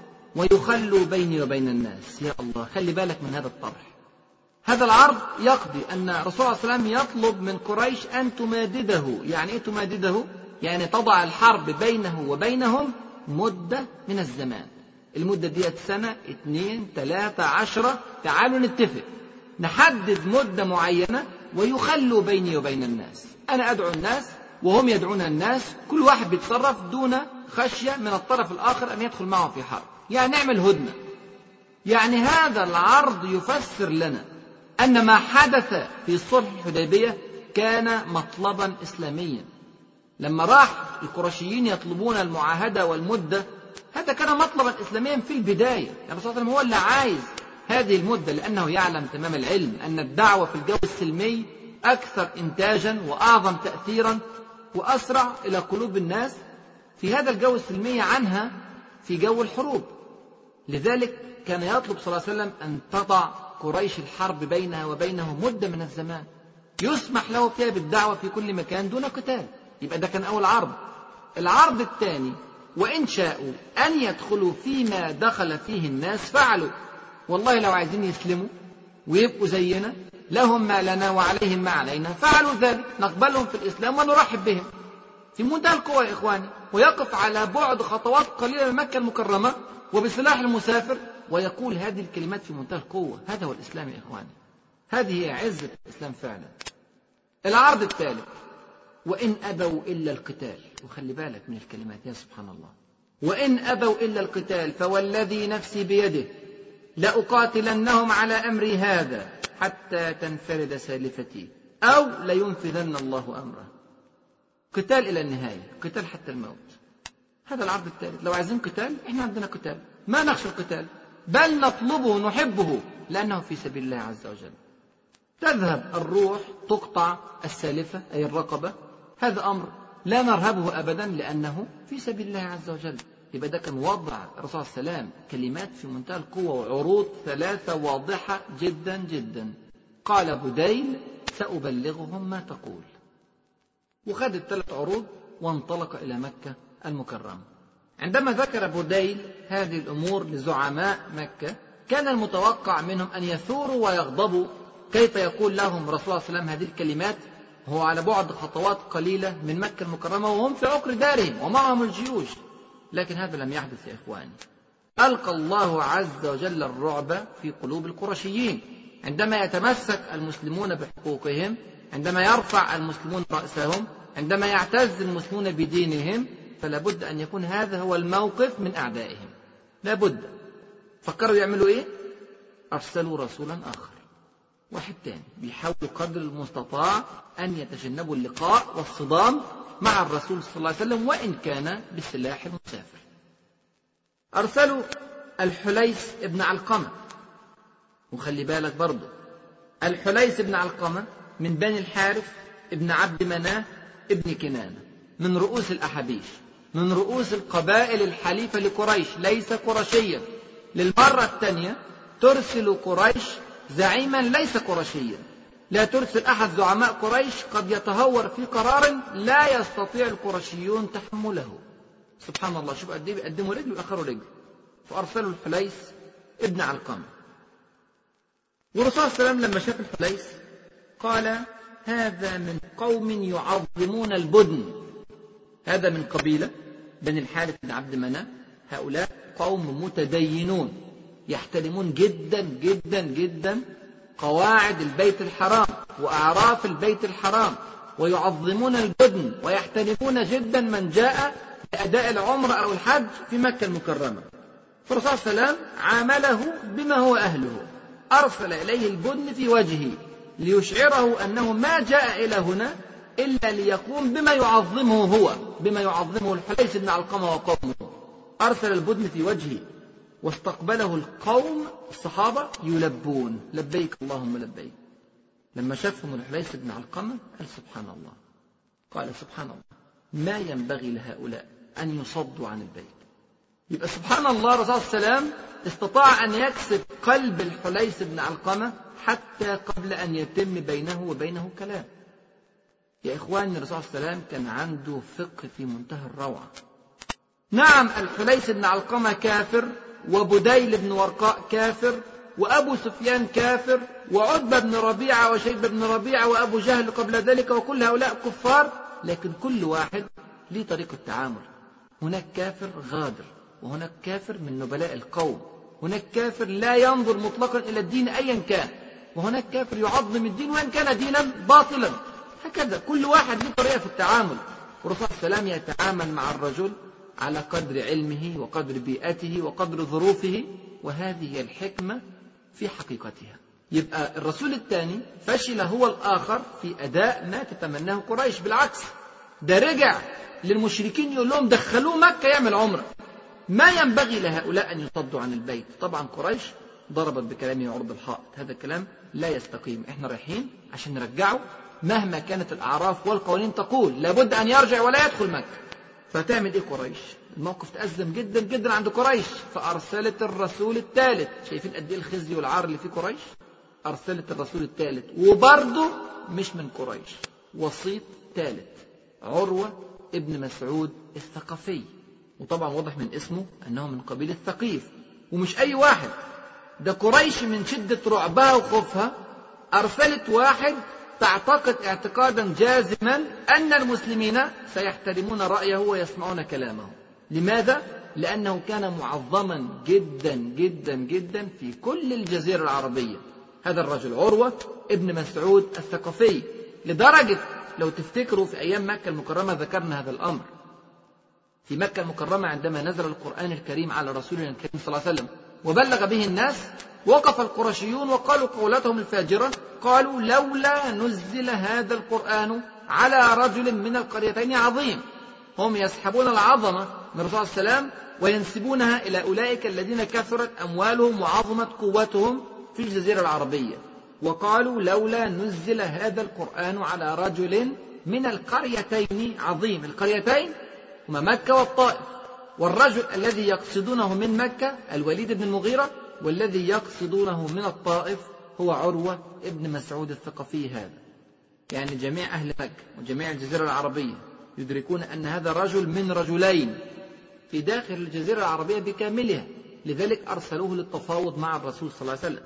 ويخلوا بيني وبين الناس. يا الله، خلي بالك من هذا الطرح. هذا العرض يقضي أن الرسول صلى الله عليه وسلم يطلب من قريش أن تمادده. يعني إيه تمادده؟ يعني تضع الحرب بينه وبينهم مدة من الزمان. المدة دي 1 سنة 2 3 10، تعالوا نتفق نحدد مدة معينة ويخلوا بيني وبين الناس. أنا أدعو الناس وهم يدعون الناس، كل واحد بيتصرف دون خشية من الطرف الآخر أن يدخل معه في حرب، يعني نعمل هدنة. يعني هذا العرض يفسر لنا أن ما حدث في صلح الحديبية كان مطلبا إسلاميا. لما راح القرشيين يطلبون المعاهدة والمدة، هذا كان مطلبا إسلاميا في البداية. يعني الرسول صلى الله عليه وسلم هو اللي عايز هذه المدة، لأنه يعلم تمام العلم أن الدعوة في الجو السلمي أكثر إنتاجا وأعظم تأثيرا وأسرع إلى قلوب الناس في هذا الجو السلمي عنها في جو الحروب. لذلك كان يطلب صلى الله عليه وسلم أن تضع قريش الحرب بينها وبينه مدة من الزمان يسمح له فيها بالدعوة في كل مكان دون قتال. يبقى ده كان أول عرض. العرض الثاني وإن شاءوا أن يدخلوا فيما دخل فيه الناس فعلوا. والله لو عايزين يسلموا ويبقوا زينا، لهم ما لنا وعليهم ما علينا، فعلوا ذلك، نقبلهم في الإسلام ونرحب بهم. في منتهى القوة يا إخواني، ويقف على بعد خطوات قليلة من مكة المكرمة وبسلاح المسافر ويقول هذه الكلمات في منتهى القوة. هذا هو الإسلام يا إخواني، هذه هي عزة الإسلام فعلا. العرض الثالث وإن أبوا إلا القتال. وخلي بالك من الكلمات يا سبحان الله، وإن أبوا إلا القتال فوالذي نفسي بيده لأقاتلنهم على أمري هذا حتى تنفرد سالفتي أو لينفذن الله أمره. قتال إلى النهاية، قتال حتى الموت. هذا العرض الثالث. لو عايزين قتال إحنا عندنا قتال، ما نخشى القتال، بل نطلبه نحبه لأنه في سبيل الله عز وجل. تذهب الروح، تقطع السالفة أي الرقبة. هذا أمر لا نرهبه أبدا لأنه في سبيل الله عز وجل. يبقى ده كان وضع الرسول صلى الله عليه وسلم كلمات في منتهى القوة وعروض ثلاثة واضحة جدا جدا. قال بديل: سأبلغهم ما تقول. وخد الثلاث عروض وانطلق إلى مكة المكرمة. عندما ذكر بديل هذه الأمور لزعماء مكة كان المتوقع منهم أن يثوروا ويغضبوا. كيف يقول لهم رسول الله صلى الله عليه وسلم هذه الكلمات هو على بعد خطوات قليلة من مكة المكرمة وهم في عقر دارهم ومعهم الجيوش؟ لكن هذا لم يحدث يا إخواني. ألقى الله عز وجل الرعب في قلوب القرشيين عندما يتمسك المسلمون بحقوقهم، عندما يرفع المسلمون رأسهم، عندما يعتز المسلمون بدينهم، فلا بد أن يكون هذا هو الموقف من أعدائهم. لا بد. فكروا يعملوا إيه؟ أرسلوا رسولا آخر، واحد تاني، بيحاولوا قدر المستطاع أن يتجنبوا اللقاء والصدام مع الرسول صلى الله عليه وسلم وإن كان بالسلاح المسافر. أرسلوا الحليس ابن علقمة. وخلي بالك برضه الحليس ابن علقمة من بني الحارث ابن عبد مناف ابن كنانة، من رؤوس الأحابيش، من رؤوس القبائل الحليفة لقريش، ليس قرشيا. للمرة الثانية ترسل قريش زعيما ليس قرشيا. لا ترسل أحد زعماء قريش قد يتهور في قرار لا يستطيع القرشيون تحمله. سبحان الله، شوف قد ايه بيقدموا رجل ويأخروا رجل. فأرسلوا الحليس ابن علقمة. والرسول صلى الله عليه وسلم لما شاف الحليس قال: هذا من قوم يعظمون البدن. هذا من قبيلة بني الحارث بن عبد مناف. هؤلاء قوم متدينون يحترمون جدا جدا جدا قواعد البيت الحرام وأعراف البيت الحرام، ويعظمون البدن ويحترمون جدا من جاء لأداء العمرة أو الحج في مكة المكرمة. فالرسول صلى الله عليه وسلم عامله بما هو أهله، أرسل إليه البدن في وجهه ليشعره أنه ما جاء إلى هنا إلا ليقوم بما يعظمه هو، بما يعظمه الحليس بن علقمة وقومه. أرسل البدن في وجهه واستقبله القوم الصحابة يلبون: لبيك اللهم لبيك. لما شافهم الحليس بن علقمة قال: سبحان الله. قال: سبحان الله، ما ينبغي لهؤلاء أن يصدوا عن البيت. يبقى سبحان الله الرسول صلى الله عليه وسلم استطاع أن يكسب قلب الحليس بن علقمة حتى قبل أن يتم بينه وبينه كلام. يا إخواني، الرسول صلى الله عليه وسلم كان عنده فقه في منتهى الروعة. نعم، الحليس بن علقمة كافر، وبديل بن ورقاء كافر، وأبو سفيان كافر، وعتبة بن ربيعة وشيبة بن ربيعة وأبو جهل قبل ذلك، وكل هؤلاء كفار، لكن كل واحد ليه طريقة تعامل. هناك كافر غادر، وهناك كافر من نبلاء القوم، هناك كافر لا ينظر مطلقا إلى الدين أيا كان، وهناك كافر يعظم الدين وإن كان دينا باطلا. هكذا كل واحد له طريقة في التعامل. والرسول صلى الله عليه وسلم يتعامل مع الرجل على قدر علمه وقدر بيئته وقدر ظروفه، وهذه هي الحكمة في حقيقتها. يبقى الرسول الثاني فشل هو الآخر في أداء ما تتمناه قريش، بالعكس ده رجع للمشركين يقول لهم دخلوه مكة يعمل عمرة. ما ينبغي لهؤلاء أن يصدوا عن البيت. طبعا قريش ضربت بكلامه عرض الحائط، هذا الكلام لا يستقيم، احنا رايحين عشان نرجعه مهما كانت الأعراف والقوانين تقول لابد أن يرجع ولا يدخل مكة. فتعمل إيه قريش؟ الموقف تأزم جدا جدا عند قريش، فأرسلت الرسول الثالث. شايفين قد إيه الخزي والعار اللي في قريش؟ أرسلت الرسول الثالث، وبرضه مش من قريش، وسيط ثالث، عروة ابن مسعود الثقفي. وطبعا واضح من اسمه أنه من قبيلة ثقيف، ومش أي واحد، ده قريش من شدة رعبها وخوفها أرسلت واحد تعتقد اعتقادا جازما أن المسلمين سيحترمون رأيه ويسمعون كلامه. لماذا؟ لأنه كان معظما جدا جدا جدا في كل الجزيرة العربية. هذا الرجل عروة ابن مسعود الثقفي، لدرجة لو تفتكروا في أيام مكة المكرمة ذكرنا هذا الأمر. في مكة المكرمة عندما نزل القرآن الكريم على رسولنا الكريم صلى الله عليه وسلم وبلغ به الناس، وقف القرشيون وقالوا قولتهم الفاجرة، قالوا: لولا نزل هذا القرآن على رجل من القريتين عظيم. هم يسحبون العظمة من الرسول صلى الله عليه وسلم وينسبونها إلى أولئك الذين كثرت أموالهم وعظمت قوتهم في الجزيرة العربية، وقالوا لولا نزل هذا القرآن على رجل من القريتين عظيم. القريتين هما مكة والطائف، والرجل الذي يقصدونه من مكة الوليد بن المغيرة، والذي يقصدونه من الطائف هو عروة ابن مسعود الثقفي. هذا يعني جميع أهل مكة وجميع الجزيرة العربية يدركون أن هذا رجل من رجلين في داخل الجزيرة العربية بكاملها، لذلك أرسلوه للتفاوض مع الرسول صلى الله عليه وسلم.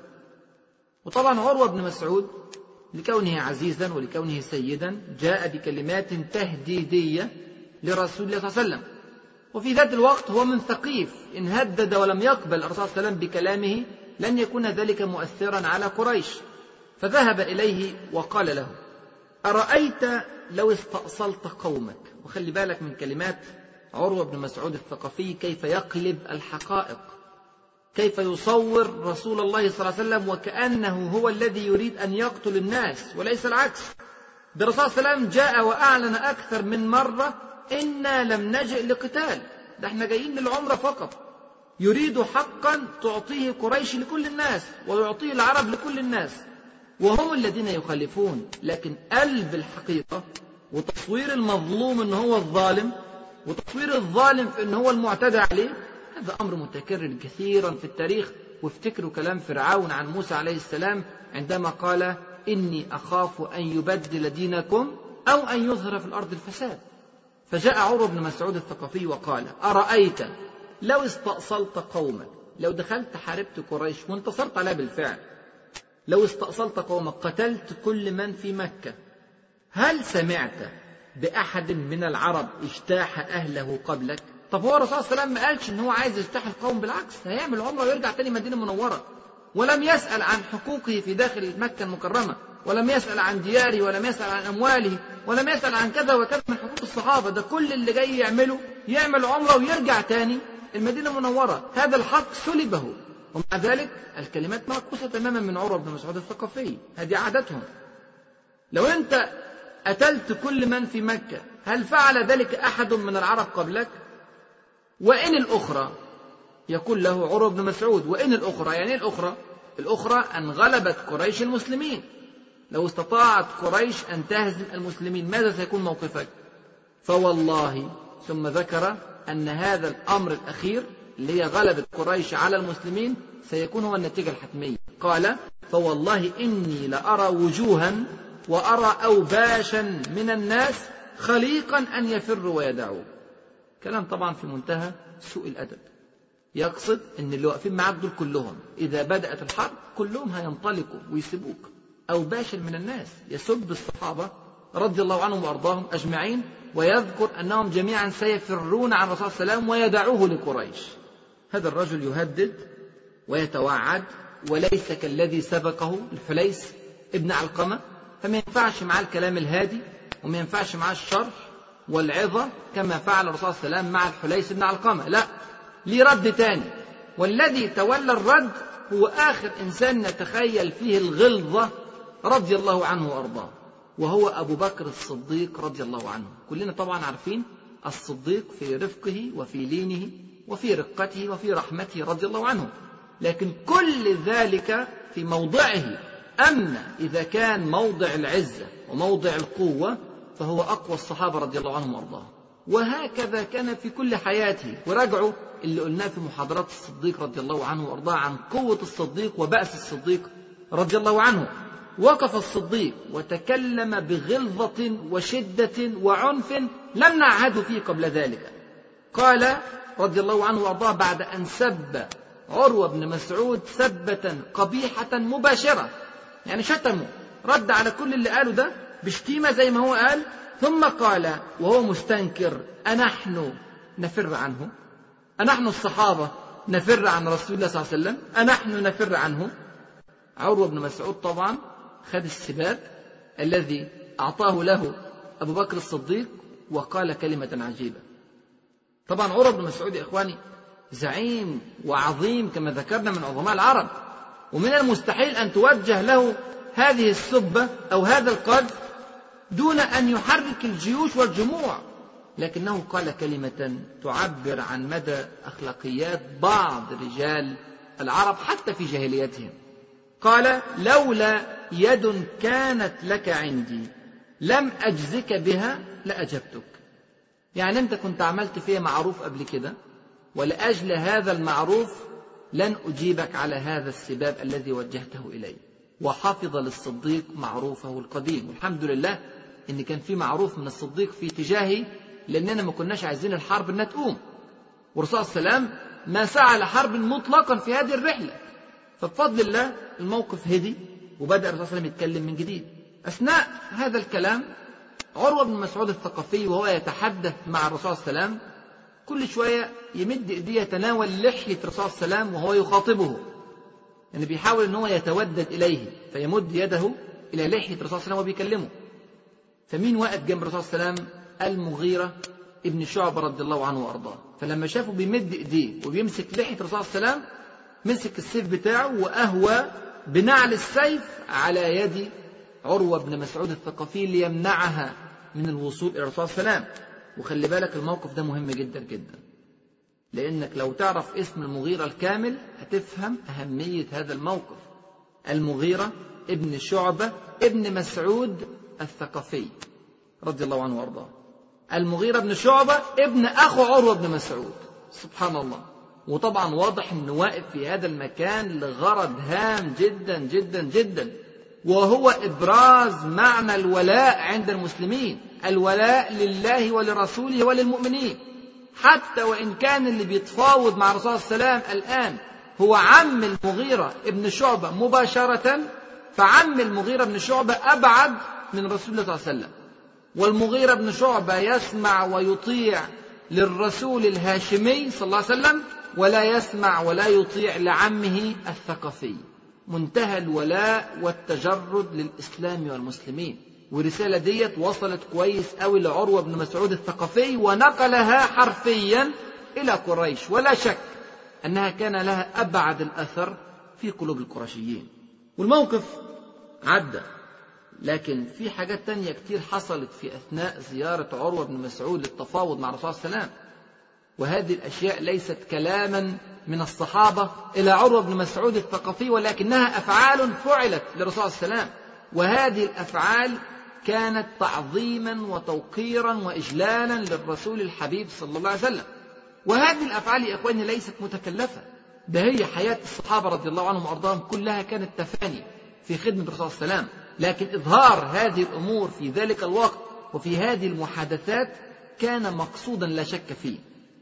وطبعا عروة بن مسعود لكونه عزيزا ولكونه سيدا جاء بكلمات تهديدية لرسول الله صلى الله عليه وسلم، وفي ذات الوقت هو من ثقيف، إن هدد ولم يقبل الرسول صلى الله عليه وسلم بكلامه لن يكون ذلك مؤثرا على قريش، فذهب إليه وقال له: أرأيت لو استأصلت قومك. وخلي بالك من كلمات عروة بن مسعود الثقفي، كيف يقلب الحقائق، كيف يصور رسول الله صلى الله عليه وسلم وكأنه هو الذي يريد أن يقتل الناس وليس العكس. الرسول صلى الله عليه وسلم جاء وأعلن أكثر من مرة: إنا لم نجئ لقتال، ده احنا جايين للعمرة فقط. يريد حقا تعطيه قريش لكل الناس ويعطيه العرب لكل الناس، وهم الذين يخالفون. لكن قلب الحقيقة وتصوير المظلوم إن هو الظالم وتصوير الظالم في إن هو المعتدى عليه، هذا أمر متكرر كثيرا في التاريخ. وافتكروا كلام فرعون عن موسى عليه السلام عندما قال: إني أخاف أن يبدل دينكم أو أن يظهر في الأرض الفساد. فجاء عروة بن مسعود الثقفي وقال: أرأيت لو استأصلت قومك، لو دخلت حاربت قريش وانتصرت عليها بالفعل، لو استأصلت قومك قتلت كل من في مكة، هل سمعت بأحد من العرب اجتاح أهله قبلك؟ طب هو الرسول صلى الله عليه وسلم ما قالش إن هو عايز يجتاح القوم، بالعكس هيعمل عمره ويرجع تاني مدينة منورة، ولم يسأل عن حقوقه في داخل مكة المكرمة، ولم يسأل عن دياره، ولم يسأل عن أمواله، ولم يسأل عن كذا وكذا من حقوق الصحابة. ده كل اللي جاي يعمله يعمل عمره ويرجع تاني المدينة المنورة. هذا الحق سلبه، ومع ذلك الكلمات معكوسة تماما من عروة بن مسعود الثقفي. هذه عادتهم. لو أنت قتلت كل من في مكة، هل فعل ذلك أحد من العرب قبلك؟ وإن الأخرى، يقول له عروة بن مسعود: وإن الأخرى، يعني الأخرى؟ الأخرى أن غلبت قريش المسلمين. لو استطاعت قريش أن تهزم المسلمين، ماذا سيكون موقفك؟ فوالله، ثم ذكر أن هذا الأمر الأخير اللي هي غلبة قريش على المسلمين سيكون هو النتيجة الحتمية. قال: فوالله إني لأرى وجوها وأرى أوباشا من الناس خليقا أن يفروا ويدعوا. كلام طبعا في منتهى سوء الأدب. يقصد أن اللي واقفين معاك دول كلهم إذا بدأت الحرب كلهم هينطلقوا ويسيبوك. أوباشا من الناس، يسب الصحابة رضي الله عنهم وأرضاهم أجمعين، ويذكر أنهم جميعا سيفرون عن الرسول صلى الله عليه وسلم ويدعوه لقريش. هذا الرجل يهدد ويتوعد، وليس كالذي سبقه الحليس ابن علقمة، فما ينفعش معاه الكلام الهادي وما ينفعش معاه الشرح والعظة كما فعل الرسول صلى الله عليه وسلم مع الحليس ابن علقمة. لا، ليه رد تاني، والذي تولى الرد هو آخر إنسان نتخيل فيه الغلظة رضي الله عنه وأرضاه، وهو أبو بكر الصديق رضي الله عنه. كلنا طبعا عارفين الصديق في رفقه وفي لينه وفي رقته وفي رحمته رضي الله عنه، لكن كل ذلك في موضعه. أما إذا كان موضع العزة وموضع القوة فهو أقوى الصحابة رضي الله عنهم وأرضاهم، وهكذا كان في كل حياته. وراجعوا اللي قلناه في محاضرات الصديق رضي الله عنه وأرضاه عن قوة الصديق وبأس الصديق رضي الله عنه. وقف الصديق وتكلم بغلظة وشدة وعنف لم نعهد فيه قبل ذلك. قال رضي الله عنه وأرضاه بعد أن سب عروة بن مسعود سبة قبيحة مباشرة، يعني شتمه، رد على كل اللي قاله ده بشتيمة زي ما هو قال، ثم قال وهو مستنكر: أنحن نفر عنه؟ أنحن الصحابة نفر عن رسول الله صلى الله عليه وسلم؟ أنحن نفر عنه؟ عروة بن مسعود طبعا خد السباب الذي أعطاه له أبو بكر الصديق وقال كلمة عجيبة. طبعا عروة بن مسعود يا إخواني زعيم وعظيم كما ذكرنا من عظماء العرب، ومن المستحيل أن توجه له هذه السبة أو هذا القذف دون أن يحرك الجيوش والجموع، لكنه قال كلمة تعبر عن مدى أخلاقيات بعض رجال العرب حتى في جاهليتهم. قال: لولا يد كانت لك عندي لم أجزك بها لأجبتك. يعني أنت كنت عملت فيها معروف قبل كده، ولأجل هذا المعروف لن أجيبك على هذا السباب الذي وجهته إلي. وحفظ للصديق معروفه القديم. والحمد لله إن كان في معروف من الصديق في تجاهي، لأننا ما كناش عايزين الحرب أنها تقوم، والرسول صلى الله عليه وسلم ما سعى لحرب مطلقا في هذه الرحلة. فبفضل الله الموقف هدي، وبدأ الرسول صلى الله عليه وسلم يتكلم من جديد. أثناء هذا الكلام عروة بن مسعود الثقفي وهو يتحدث مع الرسول صلى الله عليه وسلم كل شوية يمد إيديه يتناول لحية الرسول صلى الله عليه وسلم وهو يخاطبه، يعني بيحاول أن هو يتودد إليه، فيمد يده إلى لحية الرسول صلى الله عليه وسلم وبيكلمه. فمين واقف جنب الرسول صلى الله عليه وسلم؟ المغيرة ابن شعبة رضي الله عنه وأرضاه. فلما شافه بيمد إيديه وبيمسك لحية الرسول صلى الله عليه وسلم، مسك السيف بتاعه وأهوى بنعل السيف على يد عروة بن مسعود الثقفي ليمنعها من الوصول إلى الرسول صلى الله عليه وسلم. وخلي بالك الموقف ده مهم جدا جدا، لأنك لو تعرف اسم المغيرة الكامل هتفهم أهمية هذا الموقف. المغيرة ابن شعبة ابن مسعود الثقفي رضي الله عنه وارضاه. المغيرة بن شعبة ابن أخو عروة بن مسعود. سبحان الله. وطبعا واضح أنه واقف في هذا المكان لغرض هام جدا جدا جدا، وهو إبراز معنى الولاء عند المسلمين، الولاء لله ولرسوله وللمؤمنين. حتى وإن كان اللي بيتفاوض مع الرسول صلى الله عليه وسلم الآن هو عم المغيرة ابن شعبة مباشرة، فعم المغيرة ابن شعبة أبعد من رسول الله صلى الله عليه وسلم. والمغيرة ابن شعبة يسمع ويطيع للرسول الهاشمي صلى الله عليه وسلم، ولا يسمع ولا يطيع لعمه الثقفي. منتهى الولاء والتجرد للإسلام والمسلمين. ورسالة ديت وصلت كويس قوي لعروة بن مسعود الثقفي، ونقلها حرفيا إلى قريش، ولا شك أنها كان لها أبعد الأثر في قلوب القرشيين. والموقف عدى، لكن في حاجات تانية كتير حصلت في أثناء زيارة عروة بن مسعود للتفاوض مع الرسول صلى الله عليه وسلم، وهذه الأشياء ليست كلاما من الصحابة إلى عروة بن مسعود الثقفي، ولكنها أفعال فعلت للرسول صلى الله عليه وسلم. وهذه الأفعال كانت تعظيما وتوقيرا وإجلالا للرسول الحبيب صلى الله عليه وسلم. وهذه الأفعال يا إخواني ليست متكلفة، ده هي حياة الصحابة رضي الله عنهم وأرضاهم كلها كانت تفاني في خدمة الرسول صلى الله عليه وسلم. لكن إظهار هذه الأمور في ذلك الوقت وفي هذه المحادثات كان مقصودا لا شك فيه،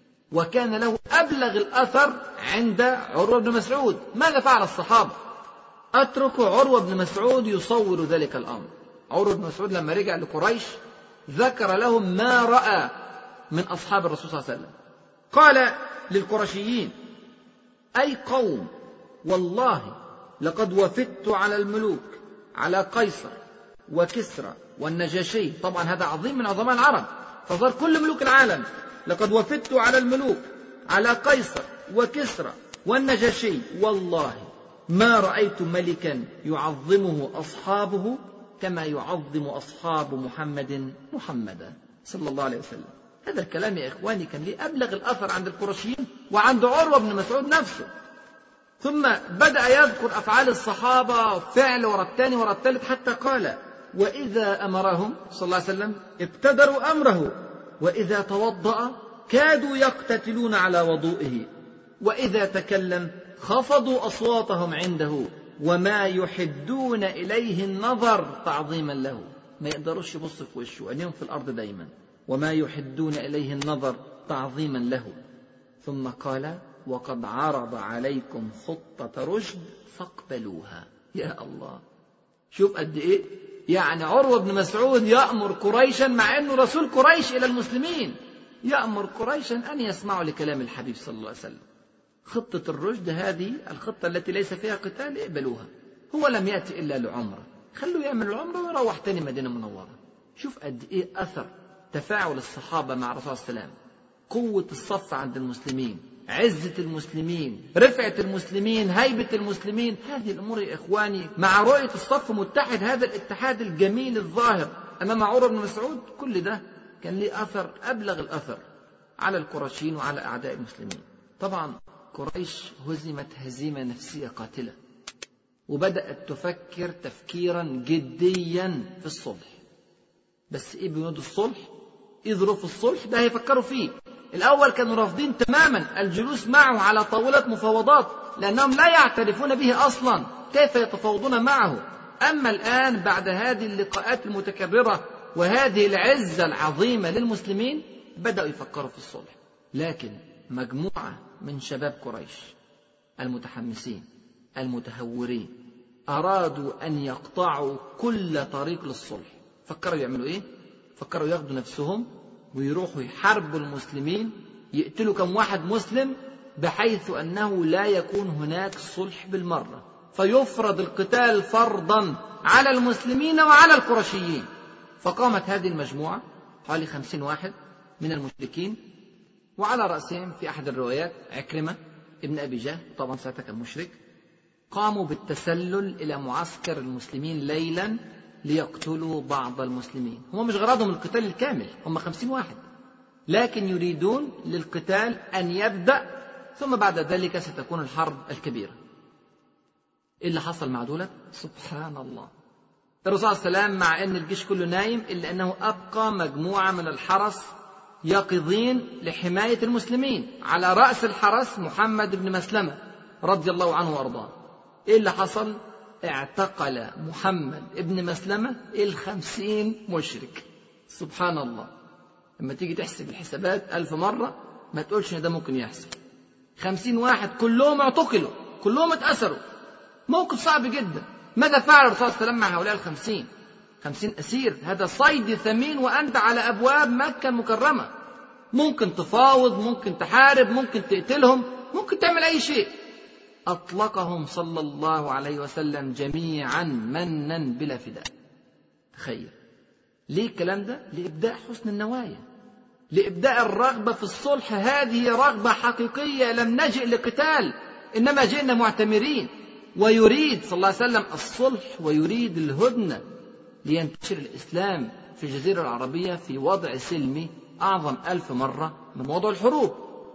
وكان له أبلغ الأثر عند عروة بن مسعود. ماذا فعل الصحابة؟ أترك عروة بن مسعود يصور ذلك الأمر. عروة بن مسعود لما رجع لقريش ذكر لهم ما رأى من أصحاب الرسول صلى الله عليه وسلم. قال للقرشيين: أي قوم، والله لقد وفدت على الملوك، على قيصر وكسرى والنجاشي، طبعا هذا عظيم من عظماء العرب، فصار كل ملوك العالم. لقد وفدت على الملوك، على قيصر وكسرى والنجاشي، والله ما رأيت ملكا يعظمه أصحابه كما يعظم أصحاب محمدا صلى الله عليه وسلم. هذا الكلام يا إخواني كان ليه أبلغ الأثر عند القرشيين وعند عروة بن مسعود نفسه. ثم بدأ يذكر أفعال الصحابة فعل ورا الثاني ورا الثالث، حتى قال: وإذا أمرهم صلى الله عليه وسلم ابتدروا أمره، وإذا توضأ كادوا يقتتلون على وضوئه، وإذا تكلم خفضوا أصواتهم عنده، وما يحدون إليه النظر تعظيما له. ما يقدروش يبصوا في وشه، عينيهم في الأرض دايما، وما يحدون إليه النظر تعظيما له. ثم قال: وقد عرض عليكم خطة رشد فاقبلوها. يا الله، شوف قد إيه يعني عروة بن مسعود يأمر قريشا، مع أنه رسول قريش إلى المسلمين، يأمر قريشا أن يسمعوا لكلام الحبيب صلى الله عليه وسلم. خطة الرشد هذه الخطة التي ليس فيها قتال اقبلوها. هو لم يأتي إلا لعمرة، خلوا يعمل العمرة ويروح تاني مدينة منورة. شوف قد إيه أثر تفاعل الصحابة مع الرسول صلى الله عليه وسلم، قوة الصف عند المسلمين، عزة المسلمين، رفعة المسلمين، هيبة المسلمين. هذه الأمور يا إخواني مع رؤية الصف متحد، هذا الاتحاد الجميل الظاهر أمام عروة بن مسعود، كل ده كان له أثر أبلغ الأثر على القرشيين وعلى أعداء المسلمين. طبعا قريش هزمت هزيمة نفسية قاتلة، وبدأت تفكر تفكيرا جديا في الصلح. بس إيه بنود الصلح؟ إيه ظروف الصلح؟ ده هيفكروا فيه. الأول كانوا رافضين تماما الجلوس معه على طاولة مفاوضات، لأنهم لا يعترفون به أصلا، كيف يتفاوضون معه؟ أما الآن بعد هذه اللقاءات المتكررة وهذه العزة العظيمة للمسلمين بدأوا يفكروا في الصلح. لكن مجموعة من شباب قريش المتحمسين المتهورين أرادوا أن يقطعوا كل طريق للصلح. فكروا يعملوا إيه؟ فكروا ياخدوا نفسهم ويروحوا يحاربوا المسلمين، يقتلوا كم واحد مسلم بحيث أنه لا يكون هناك صلح بالمرة، فيفرض القتال فرضا على المسلمين وعلى القرشيين. فقامت هذه المجموعة حوالي 50 واحد من المشركين، وعلى رأسهم في أحد الروايات عكرمة ابن أبي جهل، طبعا ساعتها كان مشرك. قاموا بالتسلل إلى معسكر المسلمين ليلا ليقتلوا بعض المسلمين. هم مش غرضهم القتال الكامل، هم 50 واحد، لكن يريدون للقتال أن يبدأ، ثم بعد ذلك ستكون الحرب الكبيرة. إيه اللي حصل مع دولة؟ سبحان الله. الرسول صلى الله عليه وسلم مع أن الجيش كله نايم إلا أنه أبقى مجموعة من الحرس يقظين لحماية المسلمين. على رأس الحرس محمد بن مسلمة رضي الله عنه وأرضاه. إيه اللي حصل؟ اعتقل محمد بن مسلمة 50 مشرك. سبحان الله. لما تيجي تحسب الحسابات 1000 مرة ما تقولش إن ده ممكن يحصل. 50 واحد كلهم اعتقلوا، كلهم اتأسروا. موقف صعب جدا. ماذا فعل الرسول صلى الله عليه وسلم مع هؤلاء 50 أسير؟ هذا صيد ثمين وأنت على أبواب مكة المكرمة. ممكن تفاوض، ممكن تحارب، ممكن تقتلهم، ممكن تعمل أي شيء. أطلقهم صلى الله عليه وسلم جميعا منا بلا فداء. تخيل. ليه الكلام ده؟ لإبداء حسن النوايا، لإبداء الرغبة في الصلح. هذه رغبة حقيقية، لم نجئ لقتال، إنما جئنا معتمرين. ويريد صلى الله عليه وسلم الصلح ويريد الهدنة لينتشر الإسلام في الجزيرة العربية في وضع سلمي أعظم 1000 مرة من وضع الحروب.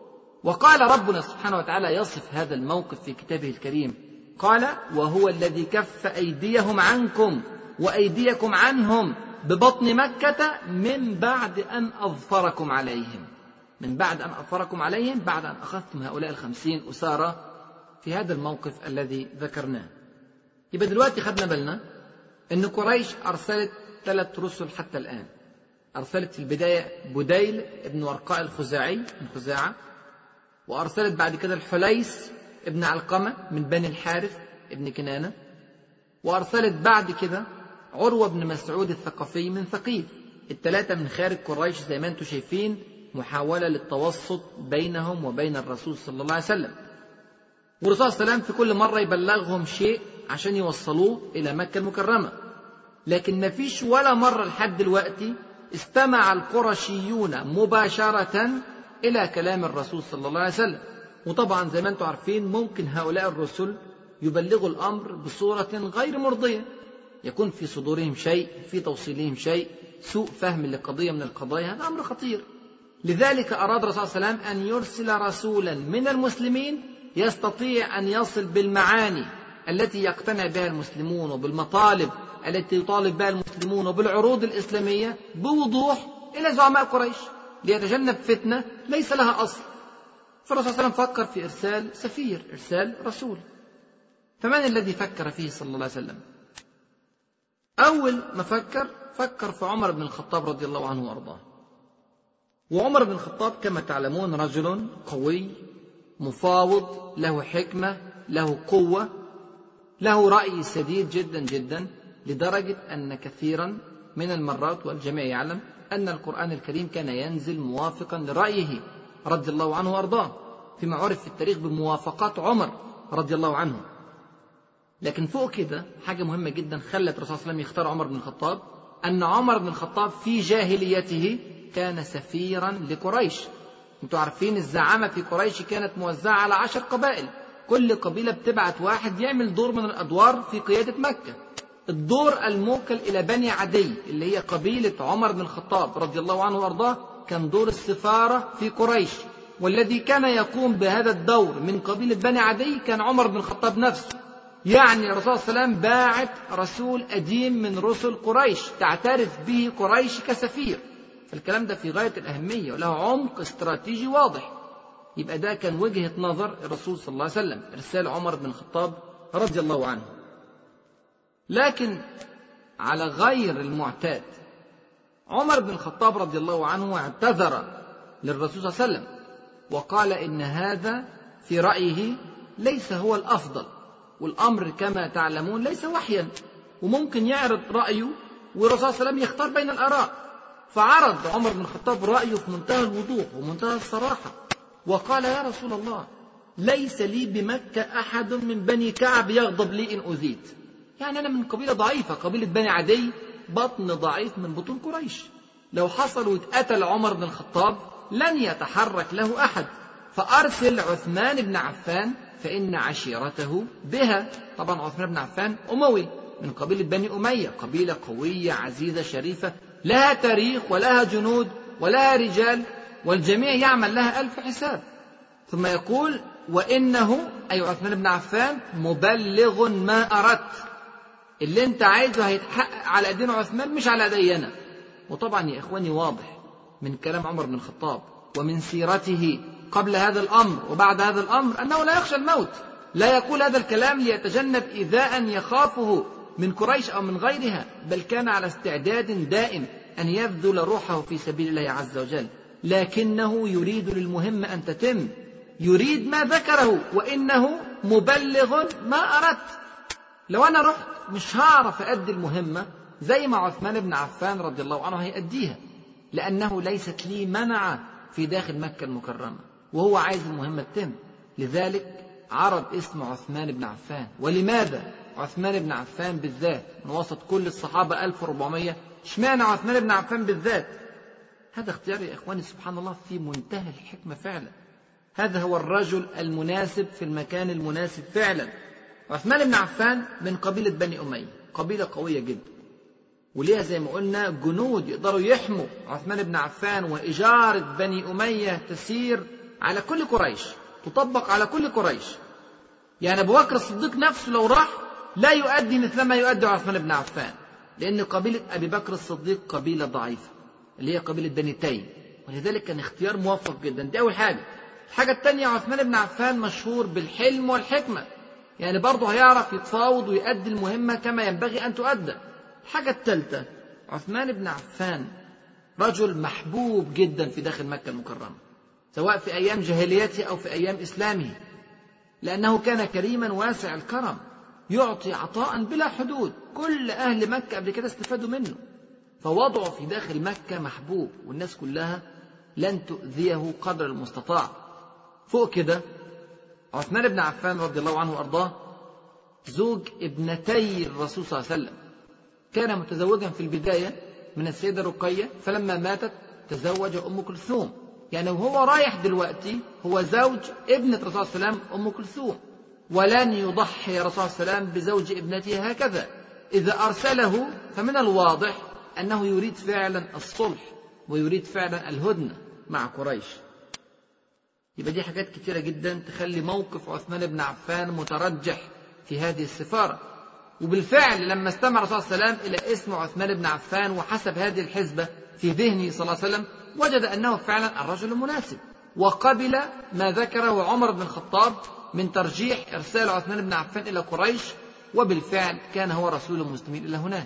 وقال ربنا سبحانه وتعالى يصف هذا الموقف في كتابه الكريم، قال: وهو الذي كف أيديهم عنكم وأيديكم عنهم ببطن مكة من بعد أن أظفركم عليهم. من بعد أن أظفركم عليهم، بعد أن أخذتم هؤلاء 50 أسارى في هذا الموقف الذي ذكرناه. يبقى دلوقتي خدنا بالنا أن قريش أرسلت 3 رسل حتى الآن. أرسلت في البداية بديل ابن ورقاء الخزاعي من خزاعة، وأرسلت بعد كده الحليس ابن علقمة من بني الحارث ابن كنانة، وأرسلت بعد كده عروة بن مسعود الثقفي من ثقيف. ال3 من خارج قريش زي ما انتم شايفين، محاولة للتوسط بينهم وبين الرسول صلى الله عليه وسلم. والرسول صلى الله عليه وسلم في كل مرة يبلغهم شيء عشان يوصلوه إلى مكة المكرمة، لكن ما فيش ولا مرة لحد دلوقتي استمع القرشيون مباشرة إلى كلام الرسول صلى الله عليه وسلم. وطبعا زي ما انتم عارفين ممكن هؤلاء الرسل يبلغوا الأمر بصورة غير مرضية، يكون في صدورهم شيء، في توصيلهم شيء، سوء فهم لقضية من القضايا، هذا أمر خطير. لذلك أراد الرسول صلى الله عليه وسلم أن يرسل رسولا من المسلمين يستطيع أن يصل بالمعاني التي يقتنع بها المسلمون وبالمطالب التي يطالب بها المسلمون وبالعروض الإسلامية بوضوح إلى زعماء قريش، ليتجنب فتنة ليس لها أصل. فالرسول صلى الله عليه وسلم فكر في إرسال سفير، إرسال رسول. فمن الذي فكر فيه صلى الله عليه وسلم؟ أول ما فكر في عمر بن الخطاب رضي الله عنه وأرضاه. وعمر بن الخطاب كما تعلمون رجل قوي مفاوض، له حكمة، له قوة، له رأي سديد جدا جدا، لدرجة أن كثيرا من المرات والجميع يعلم أن القرآن الكريم كان ينزل موافقا لرأيه رضي الله عنه وأرضاه، فيما عرف في التاريخ بموافقات عمر رضي الله عنه. لكن فوق كده حاجة مهمة جدا خلت الرسول صلى الله عليه وسلم يختار عمر بن الخطاب، أن عمر بن الخطاب في جاهليته كان سفيرا لقريش. انتوا عارفين الزعامة في قريش كانت موزعة على 10 قبائل، كل قبيلة بتبعت واحد يعمل دور من الأدوار في قيادة مكة. الدور الموكل إلى بني عدي اللي هي قبيلة عمر بن الخطاب رضي الله عنه وأرضاه كان دور السفارة في قريش، والذي كان يقوم بهذا الدور من قبيلة بني عدي كان عمر بن الخطاب نفسه. يعني الرسول صلى الله عليه وسلم باعت رسول قديم من رسل قريش تعترف به قريش كسفير، فالكلام ده في غاية الأهمية وله عمق استراتيجي واضح. يبقى ده كان وجهة نظر الرسول صلى الله عليه وسلم، إرسال عمر بن الخطاب رضي الله عنه. لكن على غير المعتاد، عمر بن الخطاب رضي الله عنه اعتذر للرسول صلى الله عليه وسلم وقال إن هذا في رأيه ليس هو الأفضل، والأمر كما تعلمون ليس وحيا، وممكن يعرض رأيه والرسول صلى الله عليه وسلم يختار بين الآراء. فعرض عمر بن الخطاب رأيه في منتهى الوضوح ومنتهى الصراحة، وقال يا رسول الله ليس لي بمكة أحد من بني كعب يغضب لي إن أذيت، يعني أنا من قبيلة ضعيفة، قبيلة بني عدي، بطن ضعيف من بطون قريش، لو حصل واتقتل عمر بن الخطاب لن يتحرك له أحد، فأرسل عثمان بن عفان فإن عشيرته بها. طبعا عثمان بن عفان أموي من قبيلة بني أمية، قبيلة قوية عزيزة شريفة لها تاريخ ولها جنود ولها رجال، والجميع يعمل لها 1000 حساب. ثم يقول وإنه أي عثمان بن عفان مبلغ ما أردت، اللي انت عايزه هيتحقق على أيدين عثمان مش على أيدي أنا. وطبعا يا إخواني واضح من كلام عمر بن الخطاب ومن سيرته قبل هذا الأمر وبعد هذا الأمر أنه لا يخشى الموت، لا يقول هذا الكلام ليتجنب إيذاء يخافه من قريش أو من غيرها، بل كان على استعداد دائم أن يبذل روحه في سبيل الله عز وجل، لكنه يريد للمهمة أن تتم، يريد ما ذكره وإنه مبلغ ما أردت. لو أنا رحت مش هعرف أؤدي المهمة زي ما عثمان بن عفان رضي الله عنه هيأديها، لأنه ليست لي منع في داخل مكة المكرمة، وهو عايز المهمة تتم. لذلك عرض اسم عثمان بن عفان. ولماذا عثمان بن عفان بالذات من وسط كل الصحابة 1400؟ اشمعنى عثمان بن عفان بالذات؟ هذا اختيار يا إخواني سبحان الله في منتهى الحكمة فعلا. هذا هو الرجل المناسب في المكان المناسب فعلا. عثمان بن عفان من قبيلة بني أمية، قبيلة قوية جدا، وليها زي ما قلنا جنود يقدروا يحموا عثمان بن عفان، وإجارة بني أمية تسير على كل قريش، تطبق على كل قريش. يعني أبو بكر الصديق نفسه لو راح لا يؤدي مثل ما يؤدي عثمان بن عفان، لأن قبيلة أبي بكر الصديق قبيلة ضعيفة اللي هي قبيلة بني تيم، ولذلك كان اختيار موفق جدا. دي أول حاجة. الحاجة الثانية عثمان بن عفان مشهور بالحلم والحكمة، يعني برضه هيعرف يتفاوض ويؤدي المهمة كما ينبغي أن تؤدى. الحاجة الثالثة عثمان بن عفان رجل محبوب جدا في داخل مكة المكرمة، سواء في أيام جاهليته أو في أيام إسلامه، لأنه كان كريما واسع الكرم، يعطي عطاء بلا حدود، كل أهل مكة قبل كده استفادوا منه، فوضعه في داخل مكة محبوب، والناس كلها لن تؤذيه قدر المستطاع. فوق كده عثمان بن عفان رضي الله عنه وأرضاه زوج ابنتي الرسول صلى الله عليه وسلم، كان متزوجا في البداية من السيدة رقية، فلما ماتت تزوج أم كلثوم، يعني وهو رايح دلوقتي هو زوج ابنة الرسول صلى الله عليه وسلم أم كلثوم، ولن يضحي الرسول صلى الله عليه وسلم بزوج ابنته هكذا. إذا أرسله فمن الواضح أنه يريد فعلا الصلح ويريد فعلا الهدنة مع قريش. يبقى دي حاجات كتيرة جدا تخلي موقف عثمان بن عفان مترجح في هذه السفارة. وبالفعل لما استمع الرسول صلى الله عليه وسلم إلى اسم عثمان بن عفان وحسب هذه الحسبة في ذهنه صلى الله عليه وسلم، وجد أنه فعلا الرجل المناسب، وقبل ما ذكره عمر بن الخطاب من ترجيح إرسال عثمان بن عفان إلى قريش، وبالفعل كان هو رسول المسلمين إلى هناك.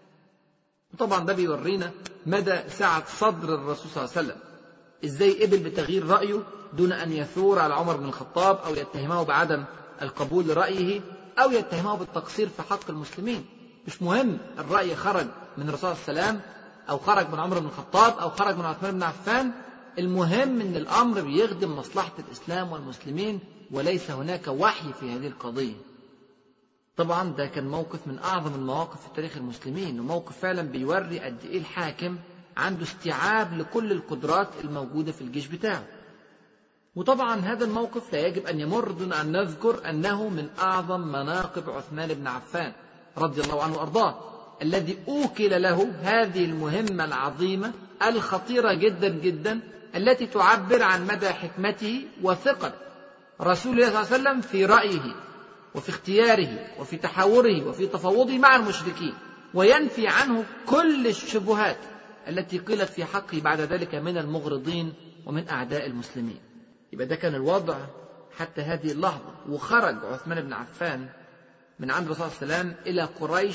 وطبعا ده بيورينا مدى سعة صدر الرسول صلى الله عليه وسلم، إزاي قبل بتغيير رأيه دون أن يثور على عمر بن الخطاب أو يتهمه بعدم القبول لرأيه أو يتهمه بالتقصير في حق المسلمين. مش مهم الرأي خرج من الرسول صلى الله عليه وسلم أو خرج من عمر بن الخطاب أو خرج من عثمان بن عفان، المهم أن الأمر بيخدم مصلحة الإسلام والمسلمين، وليس هناك وحي في هذه القضية. طبعا ده كان موقف من أعظم المواقف في تاريخ المسلمين، وموقف فعلا بيوري قد إيه الحاكم عنده استيعاب لكل القدرات الموجودة في الجيش بتاعه. وطبعا هذا الموقف لا يجب أن يمر دون أن نذكر أنه من أعظم مناقب عثمان بن عفان رضي الله عنه وأرضاه، الذي أوكل له هذه المهمة العظيمة الخطيرة جدا جدا، التي تعبر عن مدى حكمته وثقة رسول الله صلى الله عليه وسلم في رأيه. وفي اختياره وفي تحاوره وفي تفاوضه مع المشركين، وينفي عنه كل الشبهات التي قيلت في حقه بعد ذلك من المغرضين ومن أعداء المسلمين. يبقى ده كان الوضع حتى هذه اللحظة. وخرج عثمان بن عفان من عند الرسول صلى الله عليه وسلم إلى قريش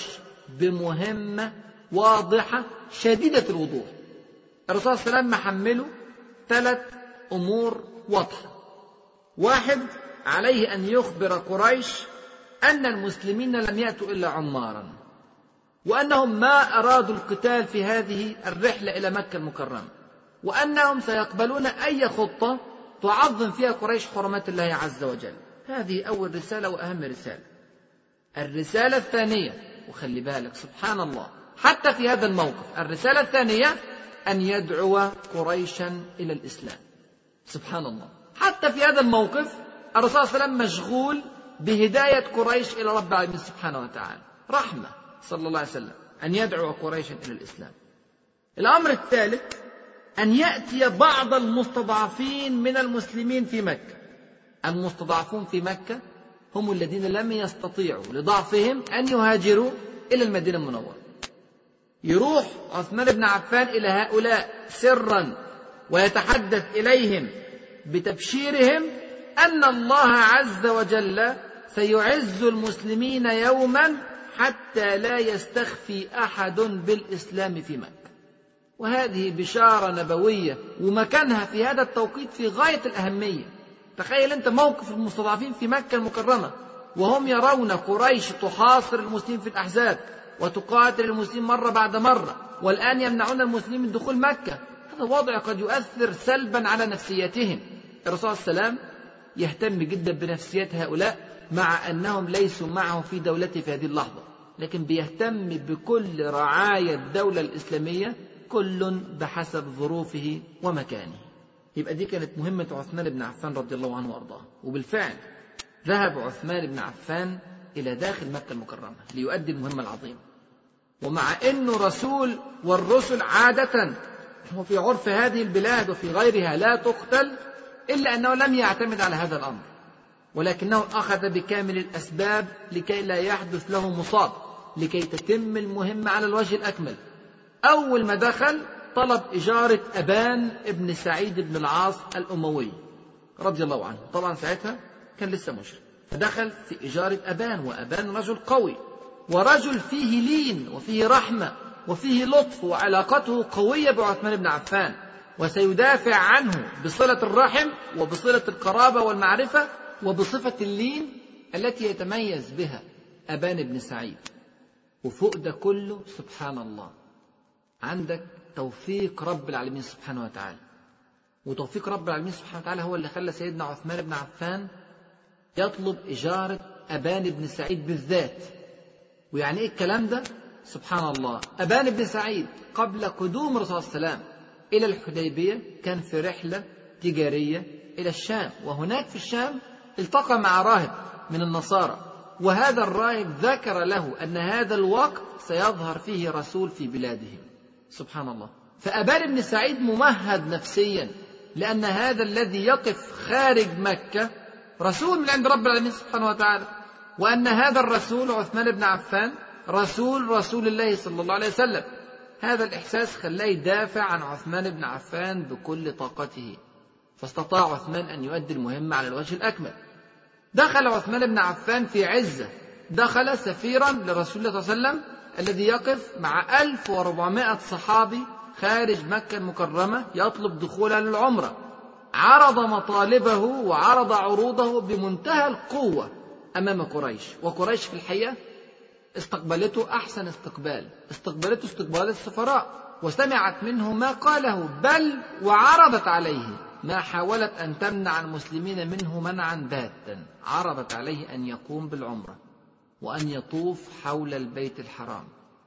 بمهمة واضحة شديدة الوضوح. الرسول صلى الله عليه وسلم محمله 3 أمور واضحة. 1، عليه أن يخبر قريش أن المسلمين لم يأتوا إلا عمارا، وأنهم ما أرادوا القتال في هذه الرحلة إلى مكة المكرمة، وأنهم سيقبلون أي خطة تعظم فيها قريش حرمات الله عز وجل. هذه أول رسالة وأهم رسالة. الرسالة الثانية، وخلي بالك سبحان الله حتى في هذا الموقف، الرسالة الثانية أن يدعو قريشا إلى الإسلام. سبحان الله، حتى في هذا الموقف الرسول صلى الله عليه وسلم مشغول بهداية قريش إلى رب العالمين سبحانه وتعالى، رحمة صلى الله عليه وسلم أن يدعو قريشا إلى الإسلام. الأمر الثالث أن يأتي بعض المستضعفين من المسلمين في مكة. المستضعفون في مكة هم الذين لم يستطيعوا لضعفهم أن يهاجروا إلى المدينة المنورة. يروح عثمان بن عفان إلى هؤلاء سرا ويتحدث إليهم بتبشيرهم أن الله عز وجل سيعز المسلمين يوما حتى لا يستخفي أحد بالإسلام في مكة. وهذه بشارة نبوية ومكانها في هذا التوقيت في غاية الأهمية. تخيل أنت موقف المستضعفين في مكة المكرمة وهم يرون قريش تحاصر المسلمين في الأحزاب وتقاتل المسلمين مرة بعد مرة، والآن يمنعون المسلمين من دخول مكة. هذا وضع قد يؤثر سلبا على نفسيتهم. الرسول صلى الله عليه وسلم يهتم جدا بنفسيات هؤلاء مع أنهم ليسوا معه في دولته في هذه اللحظة، لكن بيهتم بكل رعاية الدولة الإسلامية، كل بحسب ظروفه ومكانه. يبقى دي كانت مهمة عثمان بن عفان رضي الله عنه وأرضاه. وبالفعل ذهب عثمان بن عفان إلى داخل مكة المكرمة ليؤدي المهمة العظيمة. ومع أنه رسول، والرسل عادة وفي عرف هذه البلاد وفي غيرها لا تقتل، إلا أنه لم يعتمد على هذا الأمر، ولكنه أخذ بكامل الأسباب لكي لا يحدث له مصاب، لكي تتم المهمة على الوجه الأكمل. أول ما دخل طلب إجارة أبان ابن سعيد بن العاص الأموي رضي الله عنه. طبعا ساعتها كان لسه مشرك، فدخل في إجارة أبان. وأبان رجل قوي ورجل فيه لين وفيه رحمة وفيه لطف، وعلاقته قوية بعثمان بن عفان، وسيدافع عنه بصلة الرحم وبصلة القرابة والمعرفة وبصفة اللين التي يتميز بها أبان بن سعيد. وفوق ده كله سبحان الله عندك توفيق رب العالمين سبحانه وتعالى. وتوفيق رب العالمين سبحانه وتعالى هو اللي خلى سيدنا عثمان بن عفان يطلب إجارة أبان بن سعيد بالذات. ويعني إيه الكلام ده؟ سبحان الله، أبان بن سعيد قبل قدوم الرسول صلى الله عليه وسلم إلى الحديبية كان في رحلة تجارية إلى الشام، وهناك في الشام التقى مع راهب من النصارى، وهذا الراهب ذكر له أن هذا الوقت سيظهر فيه رسول في بلادهم. سبحان الله. فأبان بن سعيد ممهد نفسيا، لأن هذا الذي يقف خارج مكة رسول من عند رب العالمين سبحانه وتعالى، وأن هذا الرسول عثمان بن عفان رسول الله صلى الله عليه وسلم. هذا الإحساس خلاه يدافع عن عثمان بن عفان بكل طاقته، فاستطاع عثمان أن يؤدي المهمة على الوجه الأكمل. دخل عثمان بن عفان في عزة، دخل سفيرا لرسول الله صلى الله عليه وسلم الذي يقف مع 1400 صحابي خارج مكة المكرمة يطلب دخولها للعمرة. عرض مطالبه وعرض عروضه بمنتهى القوة أمام قريش، وقريش في الحقيقة استقبلته أحسن استقبلته استقبال السفراء، وسمعت منه ما قاله، بل وعرضت عليه ما حاولت أن تمنع المسلمين منه منعا باتا. عرضت عليه أن يقوم بالعمرة وأن يطوف حول البيت الحرام.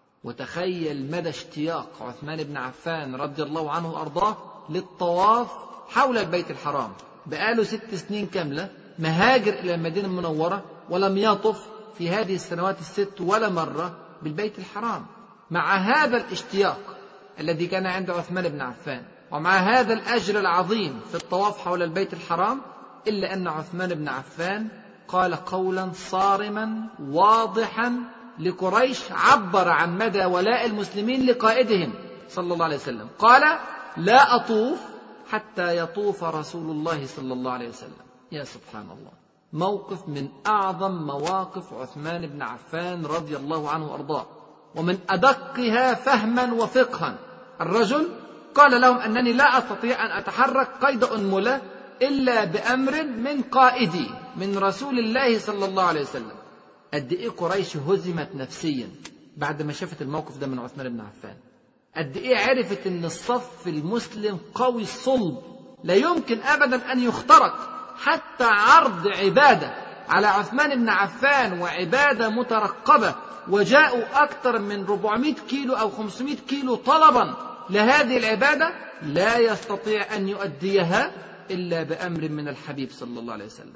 وتخيل مدى اشتياق عثمان بن عفان رضي الله عنه وأرضاه للطواف حول البيت الحرام. بقاله 6 سنين كاملة مهاجر إلى المدينة المنورة ولم يطف في هذه السنوات ال6 ولا مرة بالبيت الحرام. مع هذا الاشتياق الذي كان عند عثمان بن عفان، ومع هذا الأجر العظيم في الطواف حول البيت الحرام، إلا أن عثمان بن عفان قال قولا صارما واضحا لقريش، عبر عن مدى ولاء المسلمين لقائدهم صلى الله عليه وسلم. قال: لا أطوف حتى يطوف رسول الله صلى الله عليه وسلم. يا سبحان الله، موقف من أعظم مواقف عثمان بن عفان رضي الله عنه وأرضاه، ومن أدقها فهما وفقها. الرجل قال لهم أنني لا أستطيع أن أتحرك قيد أنملة إلا بأمر من قائدي، من رسول الله صلى الله عليه وسلم. قد إيه قريش هزمت نفسيا بعد ما شافت الموقف ده من عثمان بن عفان. قد إيه عرفت أن الصف المسلم قوي الصلب، لا يمكن أبدا أن يخترق. حتى عرض عبادة على عثمان بن عفان، وعبادة مترقبة، وجاءوا أكثر من 400 كيلو أو 500 كيلو طلبا لهذه العبادة، لا يستطيع أن يؤديها إلا بأمر من الحبيب صلى الله عليه وسلم.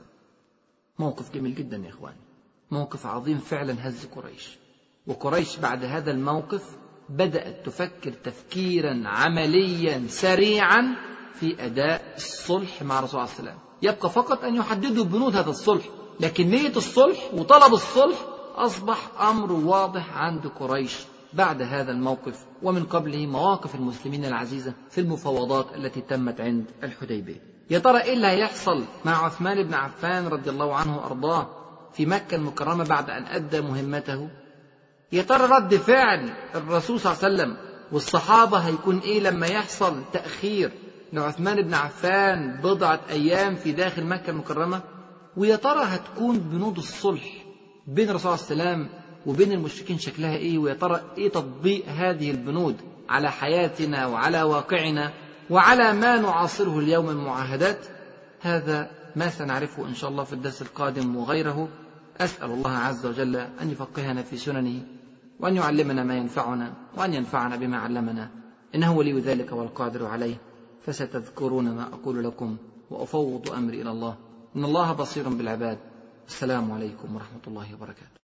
موقف جميل جدا يا إخواني، موقف عظيم فعلا هز قريش. وقريش بعد هذا الموقف بدأت تفكر تفكيرا عمليا سريعا في أداء الصلح مع الرسول عليه السلام. يبقى فقط أن يحددوا بنود هذا الصلح، لكن نية الصلح وطلب الصلح أصبح أمر واضح عند قريش بعد هذا الموقف، ومن قبله مواقف المسلمين العزيزة في المفاوضات التي تمت عند الحديبية. يا ترى إيه اللي هيحصل مع عثمان بن عفان رضي الله عنه وأرضاه في مكة المكرمة بعد أن أدى مهمته؟ يا ترى رد فعل الرسول صلى الله عليه وسلم والصحابة هيكون إيه لما يحصل تأخير لعثمان بن عفان بضعة أيام في داخل مكة المكرمة؟ ويا ترى هتكون بنود الصلح بين الرسول صلى الله عليه وسلم وبين المشركين شكلها إيه؟ ويا ترى إيه تطبيق هذه البنود على حياتنا وعلى واقعنا وعلى ما نعاصره اليوم المعاهدات؟ هذا ما سنعرفه إن شاء الله في الدرس القادم وغيره. أسأل الله عز وجل أن يفقهنا في سننه، وأن يعلمنا ما ينفعنا، وأن ينفعنا بما علمنا، إنه ولي ذلك والقادر عليه. فستذكرون ما أقول لكم، وأفوض أمري إلى الله، إن الله بصير بالعباد. السلام عليكم ورحمة الله وبركاته.